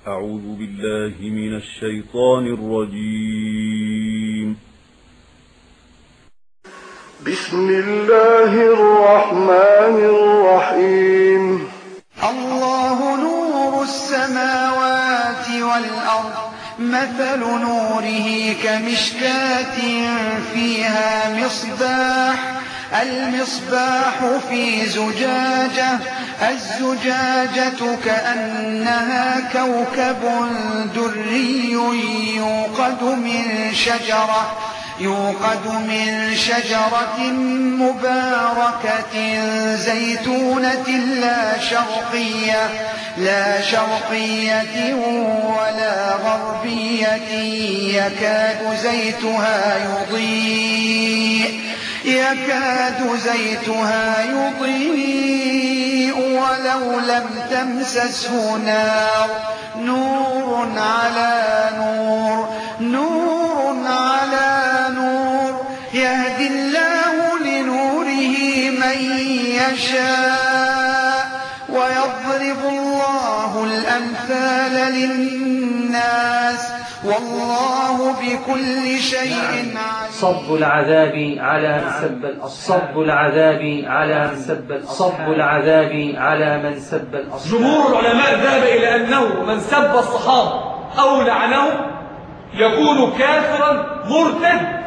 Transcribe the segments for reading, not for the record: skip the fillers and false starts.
أعوذ بالله من الشيطان الرجيم. بسم الله الرحمن الرحيم. الله نور السماوات والأرض، مثل نوره كمشكاة فيها مصباح، المصباح في زجاجة، الزجاجة كأنها كوكب دري يوقد من شجرة مباركة زيتونة لا شرقية ولا غربية، يكاد زيتها يضيء ولو لم تمسسه نار، نور على نور يهدي الله لنوره من يشاء ويضرب الله الأمثال للناس والله بكل شيء عليم. صب العذاب على من سب الأصحاب. جمهور العلماء ذهب إلى أنه من سب الصحابة أو لعنهم يكون كافرا مرتد.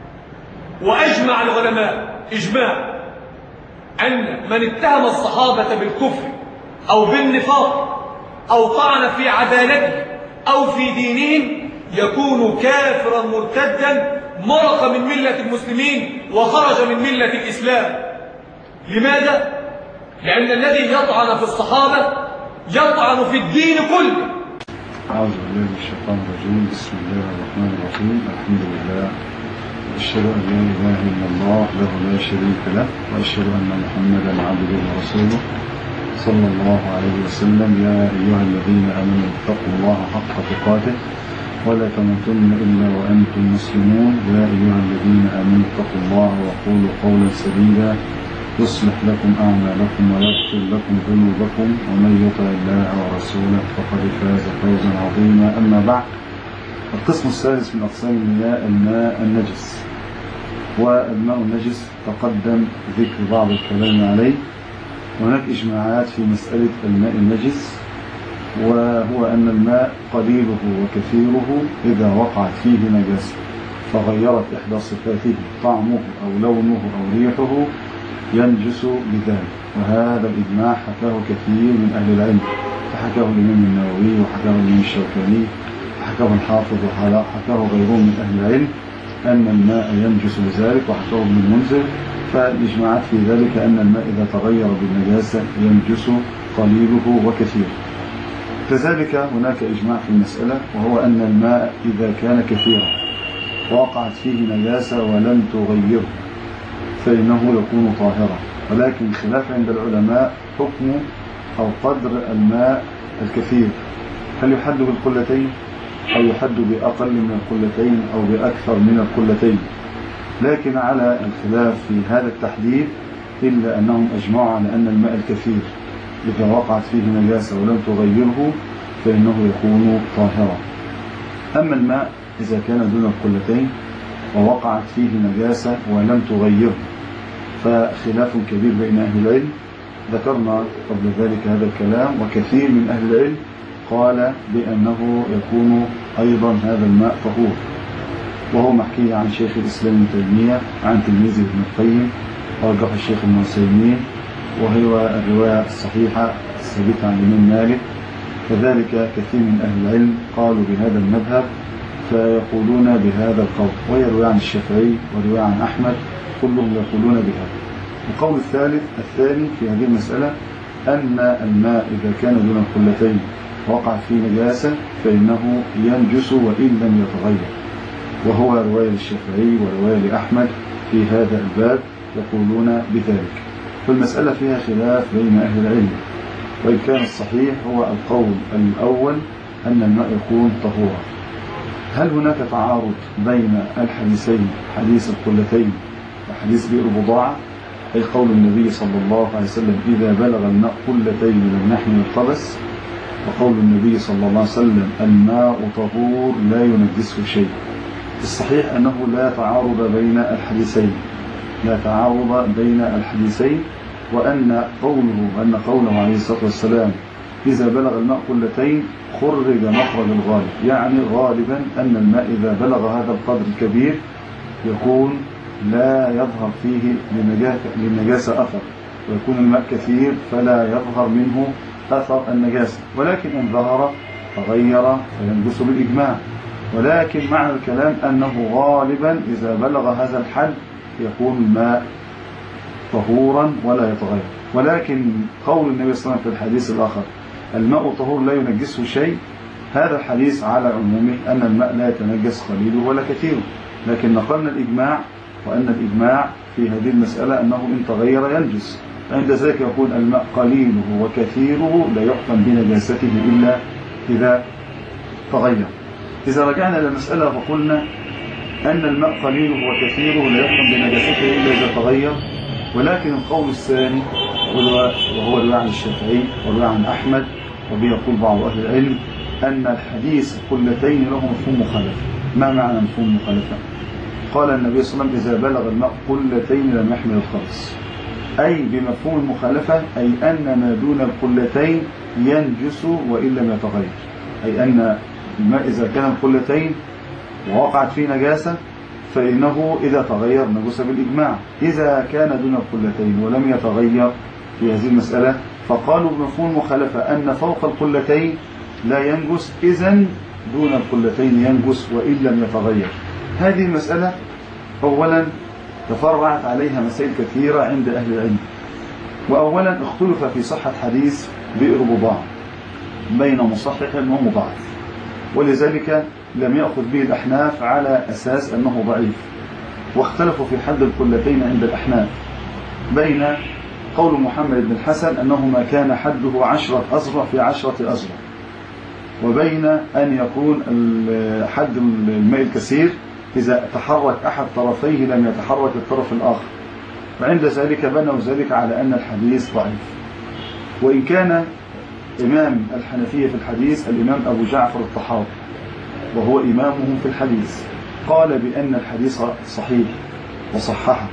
وأجمع العلماء إجماع أن من اتهم الصحابة بالكفر أو بالنفاق أو طعن في عدالته أو في دينهم يكون كافرا مرتدا، مرق من ملة المسلمين وخرج من ملة الإسلام. لماذا؟ لأن الذي يطعن في الصحابة يطعن في الدين كله. أعوذ بالله من الشيطان الرجيم. بسم الله الرحمن الرحيم. الحمد لله، أشهد أن لا إله إلا الله وحده لا شريك له، وأشهد أن محمدا عبده ورسوله صلى الله عليه وسلم. يا أيها الذين آمنوا اتقوا الله حق تقاته ولا تموتن إلا وأنتم مسلمون. يا أيها الذين آمنوا اتقوا الله وقولوا قولا سديدا يصلح لكم أعمالكم ويغفر لكم ذنوبكم، ومن يطع الله ورسوله فقد فاز فوزا عظيما. أما بعد، القسم الثالث من أقسام المياه الماء النجس. والماء النجس تقدم ذكر بعض الكلام عليه. وهناك إجماعات في مسألة الماء النجس، وهو أن الماء قليله وكثيره إذا وقعت فيه نجاسة فغيرت إحدى صفاته طعمه أو لونه أو ريحه ينجس بذلك. وهذا الإجماع حكاه كثير من أهل العلم، فحكاه الإمام النووي وحكاه الإمام الشوكاني وحكاه الحافظ وحكاه غيرهم من أهل العلم أن الماء ينجس بذلك، وحكاه ابن المنذر. فالإجماعات في ذلك أن الماء إذا تغير بالنجاسة ينجس قليله وكثيره. كذلك هناك إجماع في المسألة، وهو أن الماء إذا كان كثيرا ووقعت فيه نجاسة ولم تغيره فإنه يكون طاهرا. ولكن خلاف عند العلماء حكم أو قدر الماء الكثير، هل يحد بالقلتين أو يحد بأقل من القلتين أو بأكثر من القلتين. لكن على الخلاف في هذا التحديد، إلا أنهم أجمعوا على أن الماء الكثير إذا وقعت فيه نجاسة ولم تغيره فإنه يكون طاهرا. أما الماء إذا كان دون القلتين ووقعت فيه نجاسة ولم تغيره فخلاف كبير بين أهل العلم. ذكرنا قبل ذلك هذا الكلام، وكثير من أهل العلم قال بأنه يكون أيضا هذا الماء طهور، وهو محكي عن شيخ الإسلام ابن تيمية عن تلميذه ابن القيم ورجح الشيخ ابن عثيمين، وهو الرواية الصحيحة الثابتة عن الإمام مالك. كذلك كثير من أهل العلم قالوا بهذا المذهب فيقولون بهذا القول، وهي رواية عن الشافعي ورواية عن أحمد، كلهم يقولون بهذا. القول الثاني في هذه المسألة أن الماء إذا كان دون القلتين وقع فيه نجاسة فإنه ينجس وإن لم يتغير، وهو رواية للشافعي ورواية لأحمد في هذا الباب يقولون بذلك. فالمسألة فيها خلاف بين أهل العلم، وإن كان الصحيح هو القول الأول أن الماء يكون طهورا. هل هناك تعارض بين الحديثين، حديث القلتين وحديث بئر بضاعة؟ أي قول النبي صلى الله عليه وسلم إذا بلغ الماء قلتين لم يحمل الخبث، وقول النبي صلى الله عليه وسلم الماء طهور لا ينجسه شيء. الصحيح أنه لا تعارض بين الحديثين، وأن قوله عليه الصلاة والسلام إذا بلغ الماء قلتين خرج مخرج الغالب، يعني غالبا أن الماء إذا بلغ هذا القدر الكبير يكون لا يظهر فيه للنجاسة أثر، ويكون الماء كثير فلا يظهر منه أثر النجاسة، ولكن إن ظهر تغير فينجس بالإجماع. ولكن معنى الكلام أنه غالبا إذا بلغ هذا الحد يكون الماء طهورا ولا يتغير. ولكن قول النبي صلى الله عليه وسلم في الحديث الآخر الماء طهور لا ينجسه شيء، هذا الحديث على عمومه أن الماء لا يتنجس قليله ولا كثيره، لكن نقلنا الإجماع، وأن الإجماع في هذه المسألة أنه إن تغير ينجس، فعند ذلك يكون الماء قليله وكثيره لا يحكم بنجاسته إلا إذا تغير. إذا رجعنا إلى المسألة فقلنا أن الماء قليله وكثيره لا يحكم بنجاسته إلا إذا تغير، ولكن القول الثاني وهو رواية عن الشافعي ورواية عن أحمد وبه يقول بعض أهل العلم أن الحديث قلتين له مفهوم مخالفة. ما معنى مفهوم مخالفة؟ قال النبي صلى الله عليه وسلم إذا بلغ الماء قلتين لم يحمل الخبث، أي بمفهوم المخالفة أي أن ما دون القلتين ينجس وإن لم يتغير، أي أن الماء إذا كان القلتين ووقعت فيه نجاسة فإنه إذا تغير نجس بالإجماع. إذا كان دون القلتين ولم يتغير في هذه المسألة فقالوا بمفهوم المخالفة أن فوق القلتين لا ينجس، إذن دون القلتين ينجس وإن لم يتغير. هذه المسألة أولا تفرعت عليها مسائل كثيرة عند أهل العلم. وأولا اختلف في صحة حديث بئر بضاعة بين مصحح ومضاعف، ولذلك لم يأخذ به الأحناف على أساس أنه ضعيف، واختلفوا في حد القلتين عند الأحناف بين قول محمد بن الحسن أنه ما كان حده 10 أزرع في 10 أزرع، وبين أن يكون حد الماء الكثير إذا تحرك أحد طرفيه لم يتحرك الطرف الآخر، وعند ذلك بنوا ذلك على أن الحديث ضعيف. وإن كان إمام الحنفية في الحديث الإمام أبو جعفر الطحاوي وهو إمامهم في الحديث قال بأن الحديث صحيح وصححه،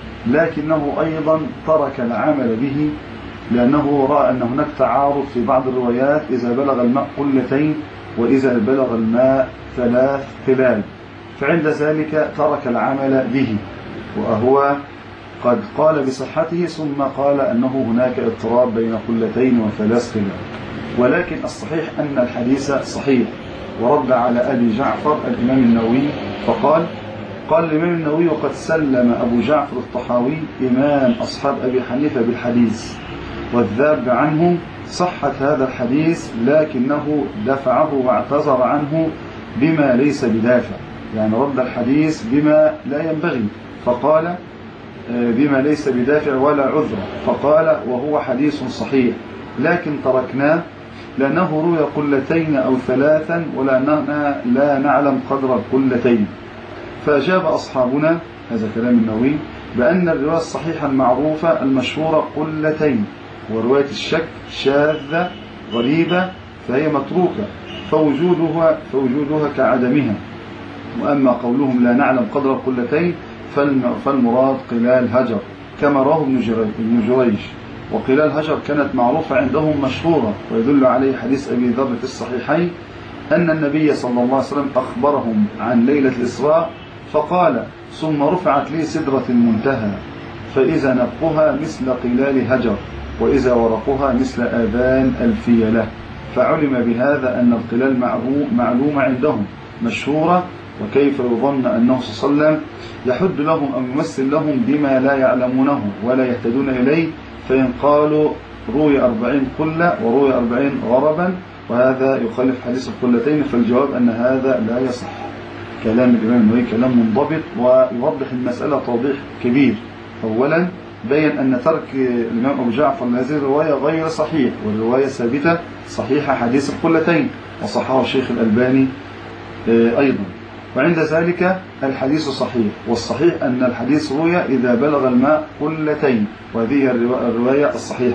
لكنه أيضا ترك العمل به لأنه رأى أن هناك تعارض في بعض الروايات إذا بلغ الماء قلتين وإذا بلغ الماء 3 قلال، فعند ذلك ترك العمل به، وهو قد قال بصحته ثم قال أنه هناك اضطراب بين قلتين و3 قلال. ولكن الصحيح أن الحديث صحيح. ورد على أبي جعفر الإمام النووي فقال الإمام النووي وقد سلم أبو جعفر الطحاوي إمام أصحاب أبي حنيفة بالحديث، والذاب عنه صحة هذا الحديث لكنه دفعه واعتذر عنه بما ليس بدافع، يعني رد الحديث بما لا ينبغي، فقال بما ليس بدافع ولا عذر، فقال وهو حديث صحيح لكن تركناه لأنه روي قلتين أو 3 ولأننا لا نعلم قدر القلتين. فأجاب أصحابنا، هذا كلام النووي، بأن الرواية الصحيحة المعروفة المشهورة قلتين، ورواية الشك شاذة غريبة فهي متروكة فوجودها كعدمها. وأما قولهم لا نعلم قدر القلتين فالمراد قلال هجر كما رواه ابن جريج، وقلال هجر كانت معروفة عندهم مشهورة، ويدل عليه حديث أبي ذر في الصحيحين أن النبي صلى الله عليه وسلم أخبرهم عن ليلة الإسراء فقال ثم رفعت لي سدرة المنتهى فإذا نبقها مثل قلال هجر وإذا ورقها مثل آذان الفيلة، فعلم بهذا أن القلال معلومة عندهم مشهورة، وكيف يظن أنه صلى الله عليه وسلم يحد لهم أو يمثل لهم بما لا يعلمونه ولا يهتدون إليه، فإن قالوا روي 40 قلة وروي 40 غربا وهذا يخالف حديث القلتين، فالجواب أن هذا لا يصح. كلام الإمام النووي كلام منضبط ويوضح المسألة توضيح كبير. أولا بين أن ترك الإمام أبو جعفر هذه الرواية غير صحيح، والرواية ثابتة صحيحة حديث القلتين وصححه الشيخ الألباني أيضا، وعند ذلك الحديث صحيح، والصحيح أن الحديث روي إذا بلغ الماء قلتين، وهذه الرواية الصحيحة.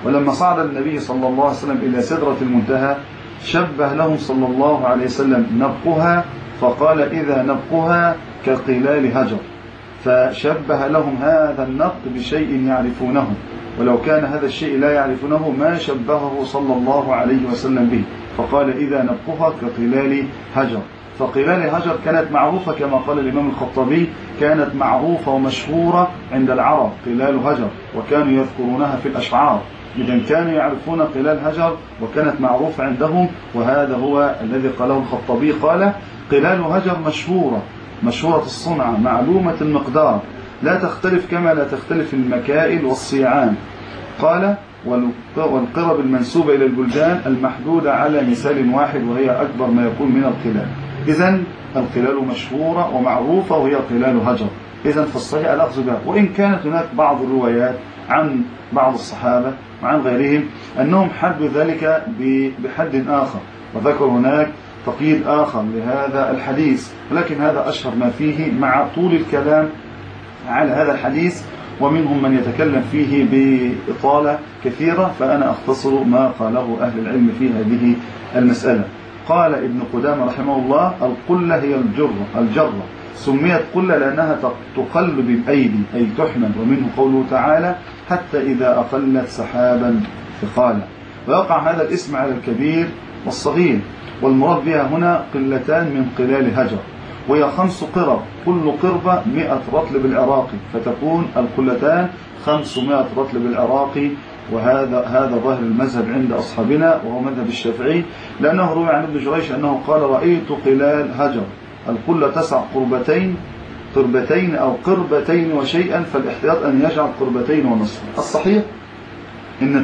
ولما صعد النبي صلى الله عليه وسلم إلى سدرة المنتهى شبه لهم صلى الله عليه وسلم نبقها، فقال إذا نبقها كقلال هجر، فشبه لهم هذا النبق بشيء يعرفونه، ولو كان هذا الشيء لا يعرفونه ما شبهه صلى الله عليه وسلم به، فقال إذا نبقها كقلال هجر. فقلال هجر كانت معروفة كما قال الإمام الخطابي، كانت معروفة ومشهورة عند العرب قلال هجر، وكانوا يذكرونها في الأشعار، إذن كانوا يعرفون قلال هجر وكانت معروفة عندهم. وهذا هو الذي قاله الخطابي، قال قلال هجر مشهورة الصنعة معلومة المقدار، لا تختلف كما لا تختلف المكائل والصيعان. قال والقرب المنسوبة إلى البلدان المحدودة على مثال واحد وهي أكبر ما يكون من القلال. إذن القلال مشهورة ومعروفة وهي قلال هجر، إذن في الصحيح الأخذ بها. وإن كانت هناك بعض الروايات عن بعض الصحابة وعن غيرهم أنهم حدوا ذلك بحد آخر، وذكر هناك تقييد آخر لهذا الحديث، ولكن هذا أشهر ما فيه مع طول الكلام على هذا الحديث، ومنهم من يتكلم فيه بإطالة كثيرة، فأنا أختصر ما قاله أهل العلم في هذه المسألة. قال ابن قدامة رحمه الله القلة هي الجرة، سميت قلة لأنها تقل بالأيدي أي تحمل، ومنه قوله تعالى حتى إذا أقلت سحابا ثقالا. ويقع هذا الاسم على الكبير والصغير، والمراد بها هنا قلتان من قلال هجر، وهي 5 قرب، كل قربة 100 رطل بالعراقي، فتكون القلتان 500 رطل بالعراقي. وهذا ظاهر المذهب عند أصحابنا وهو مذهب الشافعي، لأنه روى عن ابن جريش أنه قال رأيت قلال هجر، القلة تسع قربتين أو قربتين وشيئا، فالاحتياط أن يجعل قربتين ونصف. الصحيح أن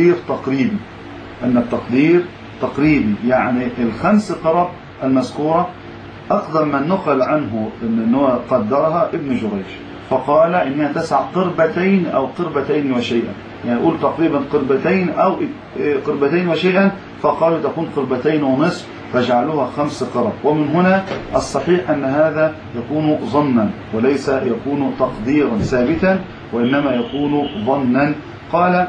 التقدير تقريبي، يعني ال5 قرب المذكورة أقدم من نقل عنه أنه قدرها ابن جريش، فقال إنها 9 قربتين أو قربتين وشيئا، يعني يقول تقريبا قربتين أو قربتين وشيئا، فقالوا تكون قربتين ونصف فجعلوها 5 قرب. ومن هنا الصحيح أن هذا يكون ظنا وليس يكون تقديرا ثابتا، وإنما يكون ظنا. قال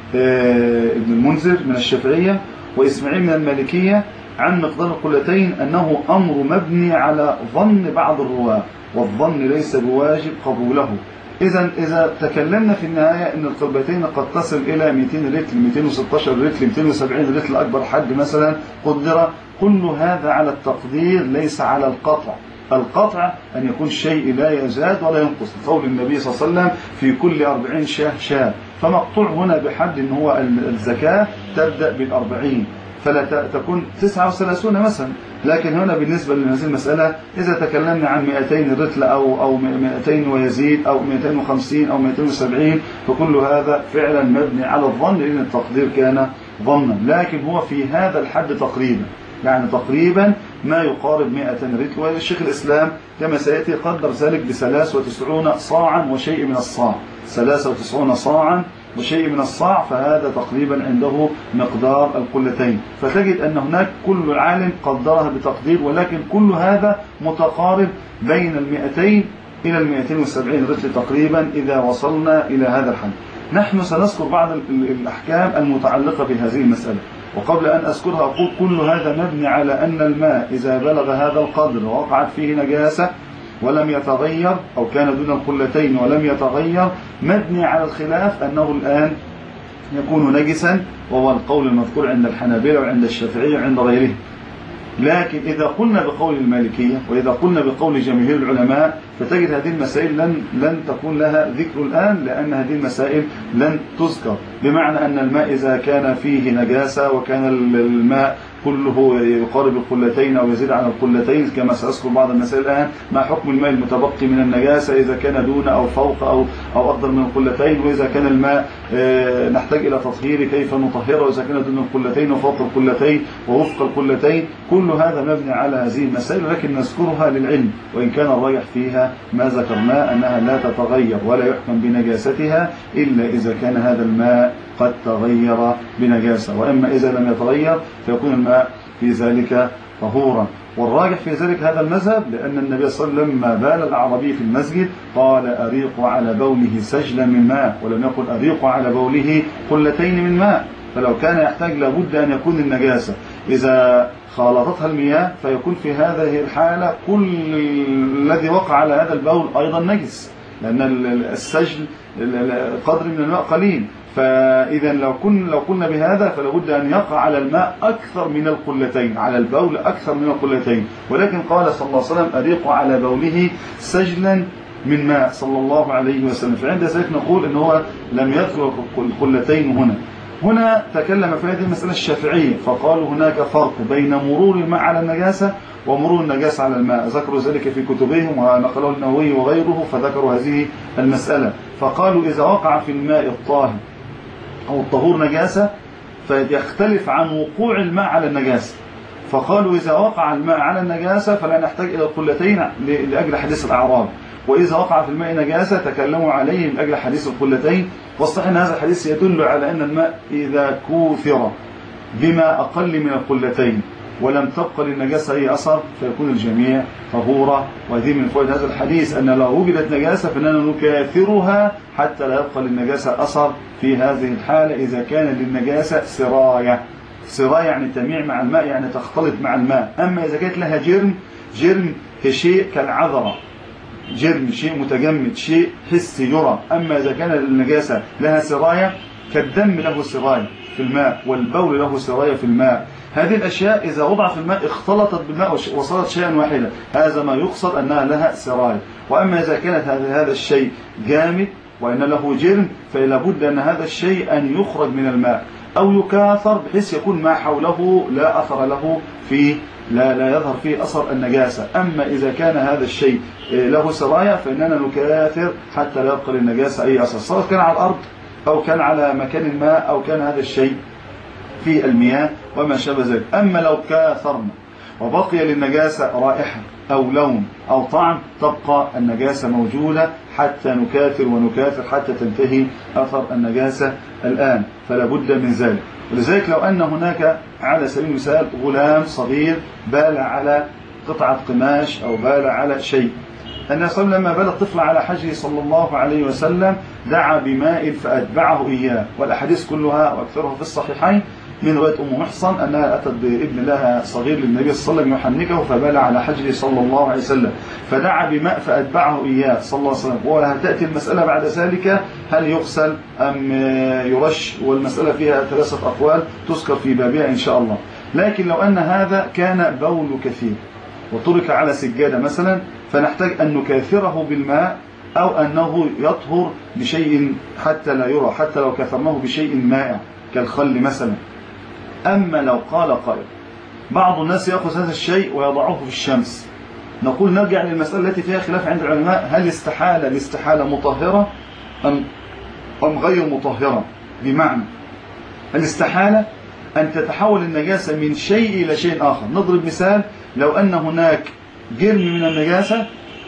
ابن المنذر من الشافعية وإسماعيل من المالكية عن مقدار القلتين أنه أمر مبني على ظن بعض الرواة، والظن ليس بواجب قبوله. إذا تكلمنا في النهاية أن القربتين قد تصل إلى 200 رتل، 216 رتل، 270 رتل أكبر حد مثلا قدر، كل هذا على التقدير ليس على القطع. القطع أن يكون الشيء لا يزاد ولا ينقص، قول النبي صلى الله عليه وسلم في كل 40 شاة، فمقطوع هنا بحد أن هو الزكاة تبدأ بال40 فلا تكون 39 مثلا. لكن هنا بالنسبة لهذه المسألة إذا تكلمنا عن 200 رتل أو 200 ويزيد أو 250 أو 270، فكل هذا فعلا مبني على الظن، لأن التقدير كان ظنا، لكن هو في هذا الحد تقريبا، يعني تقريبا ما يقارب 200 رتل. والشيخ الإسلام كما سيأتي قدر ذلك ب93 صاعا وشيء من الصاع، 93 صاعا وشيء من الصاع، فهذا تقريبا عنده مقدار القلتين. فتجد أن هناك كل عالم قدرها بتقدير، ولكن كل هذا متقارب بين 200 إلى 270 رتل تقريبا إذا وصلنا إلى هذا الحد. نحن سنذكر بعض الأحكام المتعلقة بهذه المسألة، وقبل أن أذكرها أقول كل هذا مبني على أن الماء إذا بلغ هذا القدر ووقعت فيه نجاسة ولم يتغير، أو كان دون القلتين ولم يتغير، مبني على الخلاف أنه الآن يكون نجسا، وهو القول المذكور عند الحنابلة وعند الشافعية وعند غيرهم. لكن إذا قلنا بقول المالكية وإذا قلنا بقول جماهير العلماء، فتجد هذه المسائل لن تكون لها ذكر الآن، لأن هذه المسائل لن تذكر، بمعنى أن الماء إذا كان فيه نجاسة وكان الماء كله يقارب القلتين أو يزيد عن القلتين، كما سأذكر بعض المسائل الآن، ما حكم الماء المتبقي من النجاسة إذا كان دون أو فوق أو أفضل من القلتين، وإذا كان الماء نحتاج إلى تطهيره كيف نطهره، وإذا كان دون القلتين وفوق القلتين ووفق القلتين. كل هذا مبني على هذه المسائل، لكن نذكرها للعلم، وإن كان الراجح فيها ما ذكرناه أنها لا تتغير ولا يحكم بنجاستها إلا إذا كان هذا الماء قد تغير بنجاسة، وإما إذا لم يتغير فيكون الماء في ذلك طهورا. والراجح في ذلك هذا المذهب، لأن النبي صلى الله عليه وسلم لما بال الأعرابي في المسجد قال أريق على بوله سجلا من ماء، ولم يقل أريق على بوله قلتين من ماء. فلو كان يحتاج لابد أن يكون النجاسة إذا خالطتها المياه فيكون في هذه الحالة كل الذي وقع على هذا البول أيضا نجس، لأن السجل قدر من الماء قليل. فإذا لو قلنا بهذا فلابد أن يقع على الماء أكثر من القلتين، على البول أكثر من القلتين. ولكن قال صلى الله عليه وسلم أريق على بوله سجلا من ماء صلى الله عليه وسلم. فعند ذلك نقول إن هو لم يذكر القلتين هنا تكلم في هذه المسألة الشافعية، فقالوا هناك فرق بين مرور الماء على النجاسة ومرور النجاسة على الماء. ذكروا ذلك في كتبهم ونقله النووي وغيره، فذكروا هذه المسألة. فقالوا إذا وقع في الماء الطاهر أو الطهور نجاسة فيختلف عن وقوع الماء على النجاسة. فقالوا إذا وقع الماء على النجاسة فلا نحتاج إلى القلتين لأجل حديث الأعراب، وإذا وقع في الماء نجاسة تكلموا عليه من أجل حديث القلتين. والصحيح أن هذا الحديث يدل على أن الماء إذا كوثر بما أقل من القلتين ولم تبقى للنجاسة أي أثر فيكون الجميع طهورا. وهذه من فوائد هذا الحديث أن لو وجدت نجاسة فإننا نكاثرها حتى لا يبقى للنجاسة أثر في هذه الحالة إذا كان للنجاسة سراية. سراية يعني تميع مع الماء، يعني تختلط مع الماء. أما إذا كانت لها جرم شيء كالعذرة، جرم شيء متجمد، شيء حسي يرى. أما إذا كان النجاسة لها سراية كالدم له سراية في الماء والبول له سراية في الماء، هذه الأشياء إذا وضع في الماء اختلطت بالماء وصارت شيئا واحدا، هذا ما يقصد أنها لها سراية. وأما إذا كانت هذا الشيء جامد وإن له جرم فلا بد أن هذا الشيء أن يخرج من الماء أو يكاثر بحيث يكون ما حوله لا أثر له فيه، لا يظهر فيه أثر النجاسة. أما إذا كان هذا الشيء له سرايا فإننا نكاثر حتى لا يبقى للنجاسة أي أثر، سواء كان على الأرض أو كان على مكان الماء أو كان هذا الشيء في المياه وما شابه ذلك. أما لو كاثرنا وبقي للنجاسة رائحة أو لون أو طعم تبقى النجاسة موجودة حتى نكاثر ونكاثر حتى تنتهي أثر النجاسة الآن، فلا بد من ذلك. ولذلك لو أن هناك على سبيل المثال غلام صغير بال على قطعة قماش أو بال على شيء، النبي صلى الله عليه وسلم لما بال الطفل على حجره صلى الله عليه وسلم دعا بماء فأتبعه إياه. والأحاديث كلها وأكثرها في الصحيحين من رواية أم محصن أنها أتت بابن لها صغير للنبي صلى الله عليه وسلم يحنكه فبال على حجره صلى الله عليه وسلم، فدعا بماء فأتبعه إياه صلى الله عليه وسلم. وهتأتي المسألة بعد ذلك هل يغسل أم يرش، والمسألة فيها 3 أقوال تذكر في بابها إن شاء الله. لكن لو أن هذا كان بول كثير وترك على سجادة مثلا فنحتاج أن نكاثره بالماء أو أنه يطهر بشيء حتى لا يرى، حتى لو كثرناه بشيء مائع كالخل مثلا. أما لو قال قائل بعض الناس يأخذ هذا الشيء ويضعه في الشمس، نقول نرجع للمسألة التي فيها خلاف عند العلماء، هل الاستحالة مطهرة أم غير مطهرة؟ بمعنى الاستحالة أن تتحول النجاسة من شيء إلى شيء آخر. نضرب مثال، لو أن هناك جرم من النجاسة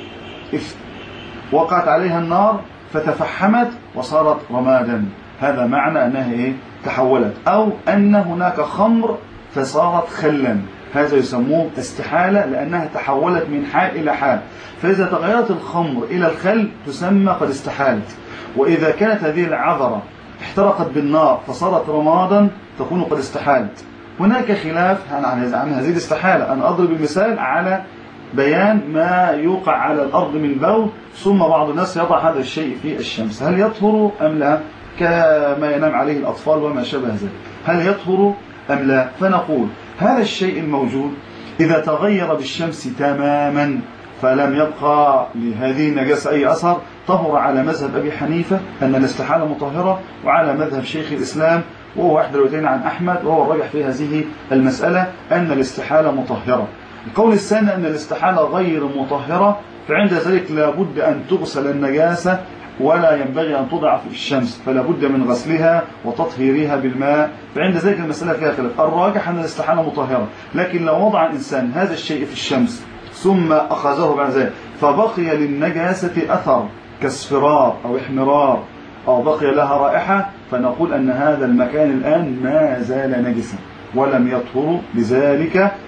وقعت عليها النار فتفحمت وصارت رمادا، هذا معنى أنها تحولت. أو أن هناك خمر فصارت خلا، هذا يسموه استحالة لأنها تحولت من حال إلى حال. فإذا تغيرت الخمر إلى الخل تسمى قد استحالت. وإذا كانت هذه العذرة احترقت بالنار فصارت رمادا تكون قد استحالت. هناك خلاف عن هذه الاستحالة. أنا أضرب المثال على بيان ما يوقع على الأرض من بول ثم بعض الناس يضع هذا الشيء في الشمس، هل يطهر أم لا؟ كما ينام عليه الأطفال وما شابه ذلك، هل يطهر أم لا؟ فنقول هذا الشيء الموجود إذا تغير بالشمس تماما فلم يبقى لهذه النجاسة أي أثر طهر على مذهب أبي حنيفة أن الاستحالة مطهرة، وعلى مذهب شيخ الإسلام وهو واحد روايتين عن أحمد وهو الراجح في هذه المسألة أن الاستحالة مطهرة. القول الثاني أن الاستحالة غير مطهرة، فعند ذلك لا بد أن تغسل النجاسة ولا ينبغي أن تضع في الشمس، فلا بد من غسلها وتطهيرها بالماء. فعند ذلك المسألة فيها خلاف. الراجح أن الاستحالة مطهرة، لكن لو وضع الإنسان هذا الشيء في الشمس ثم أخذه بعد ذلك فبقي للنجاسة أثر كاصفرار أو احمرار أو بقي لها رائحة، فنقول أن هذا المكان الآن ما زال نجسا ولم يطهر، لذلك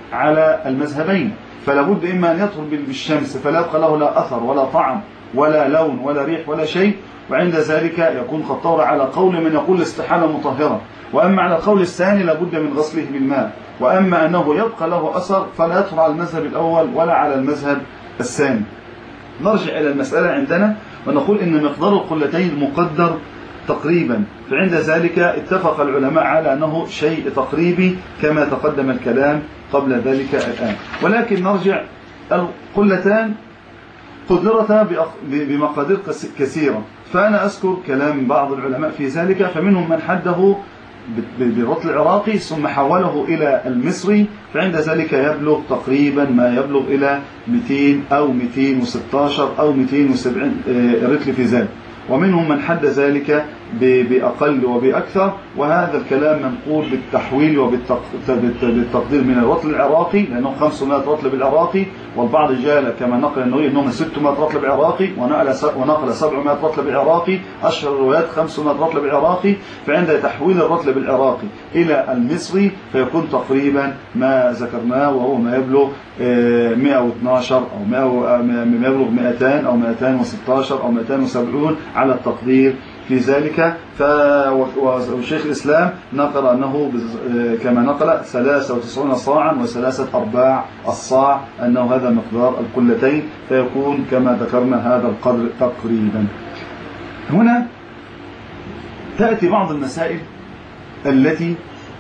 على المذهبين، فلا بد إما أن يطهر بالشمس فلا يبقى له لا أثر ولا طعم ولا لون ولا ريح ولا شيء، وعند ذلك يكون قد طهر على قول من يقول الاستحالة مطهرة. وأما على القول الثاني لابد من غسله بالماء. وأما أنه يبقى له أثر فلا يطهر على المذهب الأول ولا على المذهب الثاني. نرجع إلى المسألة عندنا ونقول إن مقدار القلتين مقدر تقريبا، فعند ذلك اتفق العلماء على أنه شيء تقريبي كما تقدم الكلام قبل ذلك الآن. ولكن نرجع، القلتان قدرتا بمقادير كثيرة، فأنا أذكر كلام بعض العلماء في ذلك، فمنهم من حده بالرطل العراقي ثم حوله إلى المصري، فعند ذلك يبلغ تقريبا ما يبلغ إلى 200 أو 216 أو 270 رطل في ذلك، ومنهم من حد ذلك بأقل وبأكثر، وهذا الكلام منقول بالتحويل وبالتقدير من الرطل العراقي، لأنه 500 رطل بالعراقي، والبعض جاء كما نقل النووي أنهم 600 رطل بالعراقي، ونقل 700 رطل بالعراقي، أشهر الروايات 500 رطل بالعراقي. فعند تحويل الرطل بالعراقي إلى المصري فيكون تقريبا ما ذكرناه، وهو ما يبلغ 112 أو ما يبلغ 200 أو 216 أو 270 على التقدير في ذلك. وشيخ الإسلام نقل أنه كما نقل 93 صاعا و3/4 الصاع، أنه هذا مقدار القلتين، فيكون كما ذكرنا هذا القدر تقريبا. هنا تأتي بعض المسائل التي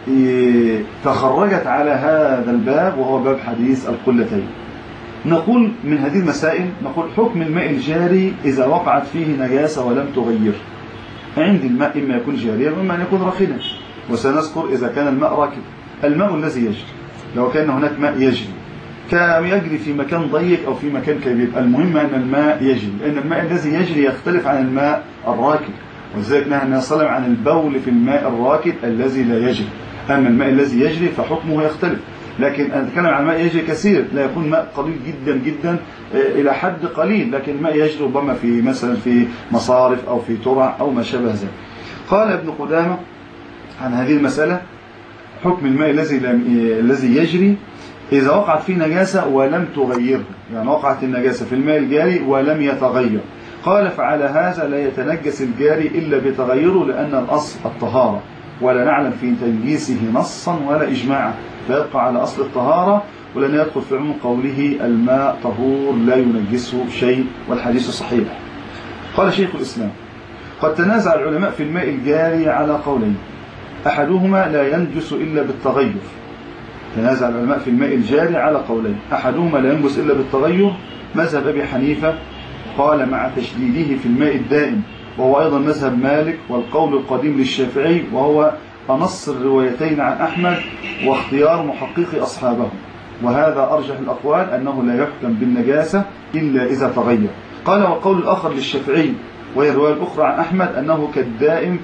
تخرجت على هذا الباب، وهو باب حديث القلتين. نقول من هذه المسائل، نقول حكم الماء الجاري إذا وقعت فيه نجاسة ولم تغير. عند الماء إما يكون جاريا وإما أن يكون راكدا، وسنذكر إذا كان الماء راكد. الماء الذي يجري، لو كان هناك ماء يجري يجري في مكان ضيق أو في مكان كبير، المهم أن الماء يجري، لأن الماء الذي يجري يختلف عن الماء الراكد، ولذلك نهى النبي صلى الله عليه وسلم عن البول في الماء الراكد الذي لا يجري. أما الماء الذي يجري فحكمه يختلف، لكن أنا أتكلم عن الماء يجري كثير، لا يكون ماء قليل جدا جدا إلى حد قليل، لكن الماء يجري ربما في مثلا في مصارف أو في ترع أو ما شابه ذلك. قال ابن قدامة عن هذه المسألة: حكم الماء الذي يجري إذا وقعت فيه نجاسة ولم تغيره، يعني وقعت النجاسة في الماء الجاري ولم يتغير. قال: فعلى هذا لا يتنجس الجاري إلا بتغيره، لأن الأصل الطهارة، ولا نعلم في تنجيسه نصا ولا إجماعا، فيبقى على أصل الطهارة، ولن يدخل في عموم قوله الماء طهور لا ينجسه شيء، والحديث صحيح. قال شيخ الإسلام: قد تنازع العلماء في الماء الجاري على قولين، أحدهما لا ينجس إلا بالتغير. تنازع العلماء في الماء الجاري على قولين، أحدهما لا ينجس إلا بالتغير، مذهب أبي حنيفة قال مع تشديده في الماء الدائم، وهو أيضا مذهب مالك، والقول القديم للشافعي، وهو أنص الروايتين عن أحمد واختيار محقق أصحابه، وهذا أرجح الأقوال أنه لا يحكم بالنجاسة إلا إذا تغير. قال: وقول الآخر للشافعي، وهي الرواية الأخرى عن أحمد، أنه كالدائم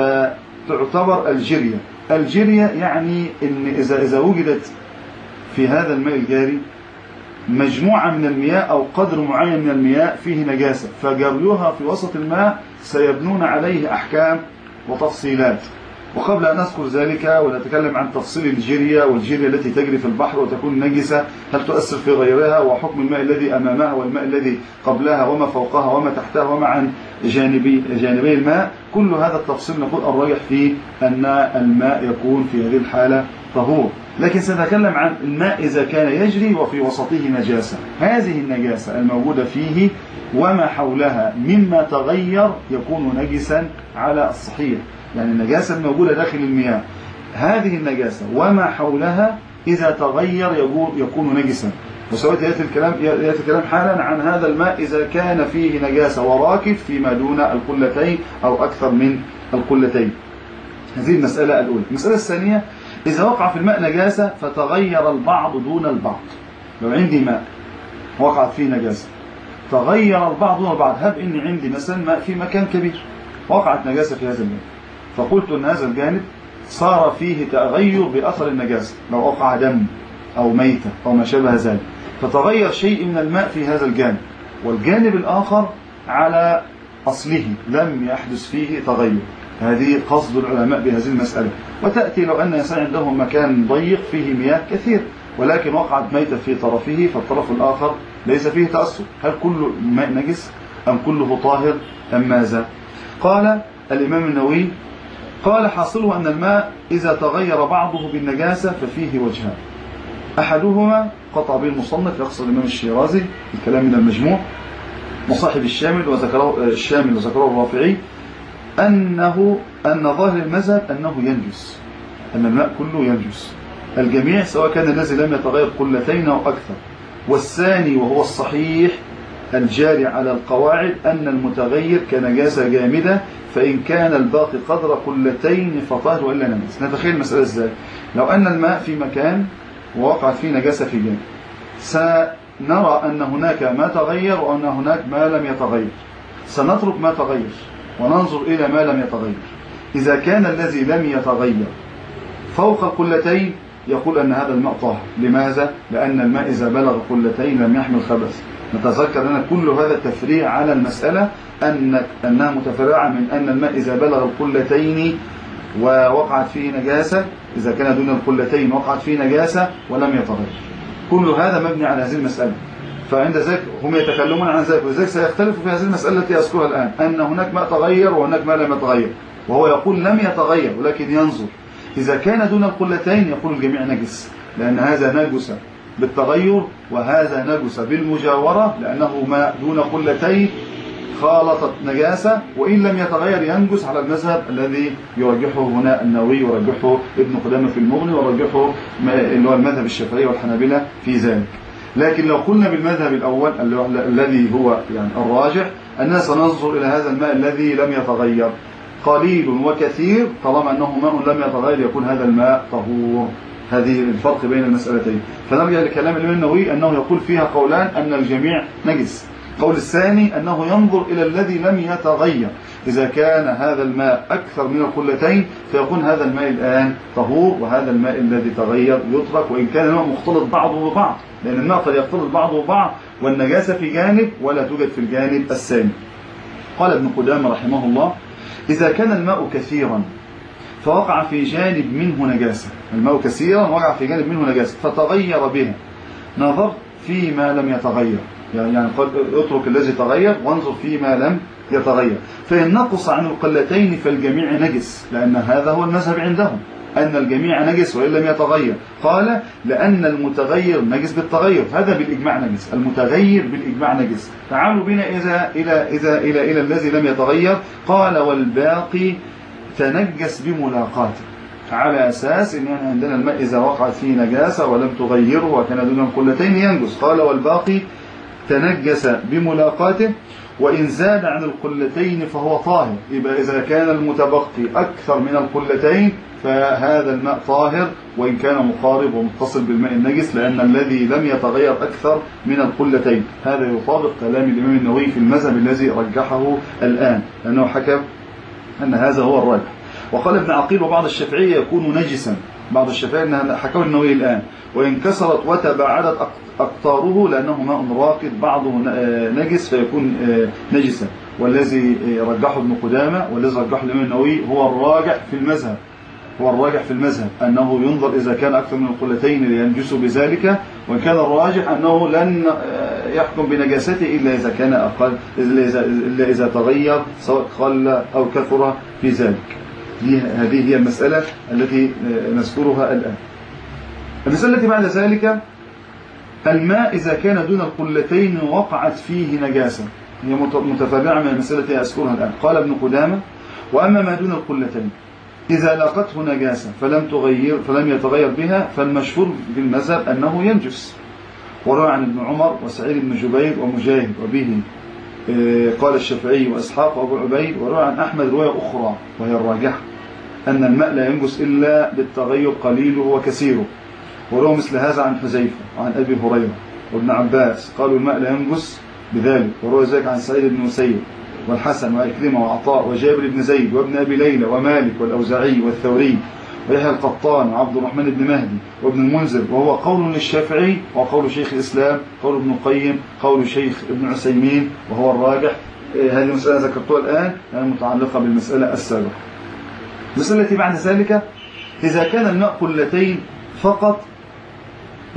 فتعتبر الجرية يعني إن إذا وجدت في هذا الماء الجاري مجموعة من المياه أو قدر معين من المياه فيه نجاسة، فجريها في وسط الماء سيبنون عليه أحكام وتفصيلات. وقبل أن نذكر ذلك ونتكلم عن تفصيل الجرية والجرية التي تجري في البحر وتكون نجسة هل تؤثر في غيرها، وحكم الماء الذي أمامها والماء الذي قبلها وما فوقها وما تحتها وما عن جانبي الماء، كل هذا التفصيل نقول الراجح فيه أن الماء يكون في هذه الحالة طهور. لكن سنتكلم عن الماء إذا كان يجري وفي وسطه نجاسة، هذه النجاسة الموجودة فيه وما حولها مما تغير يكون نجسا على الصحيح، يعني النجاسة الموجودة داخل المياه هذه النجاسة وما حولها إذا تغير يكون نجسا. وسوف يأتي الكلام حالا عن هذا الماء إذا كان فيه نجاسة وراكد فيما دون القلتين أو أكثر من القلتين. هذه المسألة الأولى. المسألة الثانية: إذا وقع في الماء نجاسة فتغير البعض دون البعض. لو عندي ماء وقعت فيه نجاسة تغير البعض دون البعض، هب إني عندي مثلا ماء في مكان كبير وقعت نجاسة في هذا الماء، فقلت أن هذا الجانب صار فيه تغير بأثر النجاسة، لو وقع دم أو ميتة أو ما شابه ذلك، فتغير شيء من الماء في هذا الجانب، والجانب الآخر على أصله لم يحدث فيه تغير. هذه قصد العلماء بهذه المسألة. وتأتي لو أن إنسان عندهم مكان ضيق فيه مياه كثير، ولكن وقعت ميتة في طرفه فالطرف الآخر ليس فيه تأثر، هل كل الماء نجس أم كله طاهر أم ماذا؟ قال الإمام النووي قال حاصله أن الماء إذا تغير بعضه بالنجاسة ففيه وجهان، أحدهما قطع به المصنف يقصد الإمام الشيرازي الكلام من المجموع وصاحب الشامل وذكره الرافعي أن ظاهر المذهب أنه ينجس، أن الماء كله ينجس الجميع سواء كان الذي لم يتغير قلتين أو أكثر. والثاني وهو الصحيح الجاري على القواعد أن المتغير كنجاسة جامدة، فإن كان الباقي قدر قلتين فطاهر وإلا نجس. نتخيل المسألة إزاي؟ لو أن الماء في مكان ووقعت فيه نجاسة في جانب، سنرى أن هناك ما تغير وأن هناك ما لم يتغير، سنترك ما تغير وننظر إلى ما لم يتغير. إذا كان الذي لم يتغير فوق القلتين يقول أن هذا الماء طاهر. لماذا؟ لأن الماء إذا بلغ قلتين لم يحمل خبث. نتذكر أن كل هذا التفريع على المسألة أنها متفرعة من أن الماء إذا بلغ القلتين ووقعت فيه نجاسة، إذا كان دون القلتين وقعت فيه نجاسة ولم يتغير. كل هذا مبني على هذه المسألة، فعند ذلك هم يتكلمون عن ذلك، ولذلك سيختلف في هذه المسألة التي أذكرها الآن، أن هناك ماء تغير وهناك ماء لم يتغير، وهو يقول لم يتغير ولكن ينظر. إذا كان دون القلتين يقول الجميع نجس، لأن هذا نجس بالتغير وهذا نجس بالمجاورة، لأنه ما دون قلتين خالطت نجاسة وإن لم يتغير ينجس على المذهب الذي يرجحه هنا النووي ورجحه ابن قدامة في المغني ورجحه اللي هو المذهب الشافعي والحنابلة في ذلك. لكن لو قلنا بالمذهب الأول الذي هو يعني الراجح أننا سننظر إلى هذا الماء الذي لم يتغير قليل وكثير، طالما أنه ماء لم يتغير يكون هذا الماء طهور. هذه الفرق بين المسألتين. فنرجع لكلام الإمام النووي أنه يقول فيها قولان أن الجميع نجس. قول الثاني أنه ينظر إلى الذي لم يتغير، إذا كان هذا الماء أكثر من القلتين فيكون هذا الماء الآن طهور، وهذا الماء الذي تغير يترك وإن كان الماء مختلط بعضه ببعض، لأن الماء قد يختلط بعضه ببعض والنجاسة في جانب ولا توجد في الجانب الثاني. قال ابن قدامة رحمه الله إذا كان الماء كثيرا فوقع في جانب منه نجاسة، الماء كثيرا وقع في جانب منه نجاسة فتغير بها، نظر فيما لم يتغير، يعني قد اترك الذي تغير وانظر فيما لم يتغير، فإن نقص عن القلتين فالجميع نجس، لأن هذا هو المذهب عندهم أن الجميع نجس وإن لم يتغير. قال لأن المتغير نجس بالتغير، هذا بالإجماع نجس، المتغير بالإجماع نجس. تعالوا بنا إلى الذي لم يتغير. قال والباقي تنجس بملاقاته، على أساس إن يعني عندنا الماء إذا وقعت فيه نجاسة ولم تغيره وكان دون القلتين ينجس. قال والباقي تنجس بملاقاته وإن زاد عن القلتين فهو طاهر. يبقى إذا كان المتبقي أكثر من القلتين فهذا الماء طاهر وإن كان مقارب ومتصل بالماء النجس، لأن الذي لم يتغير أكثر من القلتين. هذا يطابق كلام الإمام النووي في المذهب الذي رجحه الآن، لأنه حكى أن هذا هو الراجح. وقال ابن عقيل وبعض الشافعية يكون نجسا، بعض الشافعية أنها حكوا النووي الآن، وإن كسرت وتباعدت أقطاره لأنه ماء راكد بعضه نجس فيكون نجسا. والذي رجحه ابن قدامة والذي رجحه الإمام النووي هو الراجح في المذهب أنه ينظر إذا كان أكثر من القلتين لينجسوا بذلك، وإن كان الراجح أنه لن يحكم بنجاسته إلا إذا كان أقل، إلا إذا تغير سواء قل أو كثر في ذلك. هذه هي المسألة التي نذكرها الآن. المسألة التي بعد ذلك الماء إذا كان دون القلتين وقعت فيه نجاسة، هي متفرعة من المسألة التي أذكرها الآن. قال ابن قدامة وأما ما دون القلتين إذا لاقته نجاسة فلم يتغير بها فالمشهور في المذهب أنه ينجس. وروى عن ابن عمر وسعيد بن جبير ومجاهد وبه قال الشافعي وإسحاق وأبو عبيد. وروى عن أحمد رواية أخرى وهي الراجحة أن الماء لا ينجس إلا بالتغير قليله وكثيره. وروى مثل هذا عن حذيفة وعن أبي هريرة وابن عباس قالوا الماء لا ينجس بذلك. وروى ذلك عن سعيد بن مسيب والحسن وعكرمة وعطاء وجابر بن زيد وابن أبي ليلى ومالك والأوزاعي والثوري ويحيى القطان وعبد الرحمن بن مهدي وابن المنذر، وهو قول للشافعي وقول شيخ الإسلام، قول ابن القيم، قول شيخ ابن عثيمين، وهو الراجح. هذه المسألة ذكرتها الآن متعلقة بالمسألة السابقة. المسألة التي بعد ذلك إذا كان الماء قلتين فقط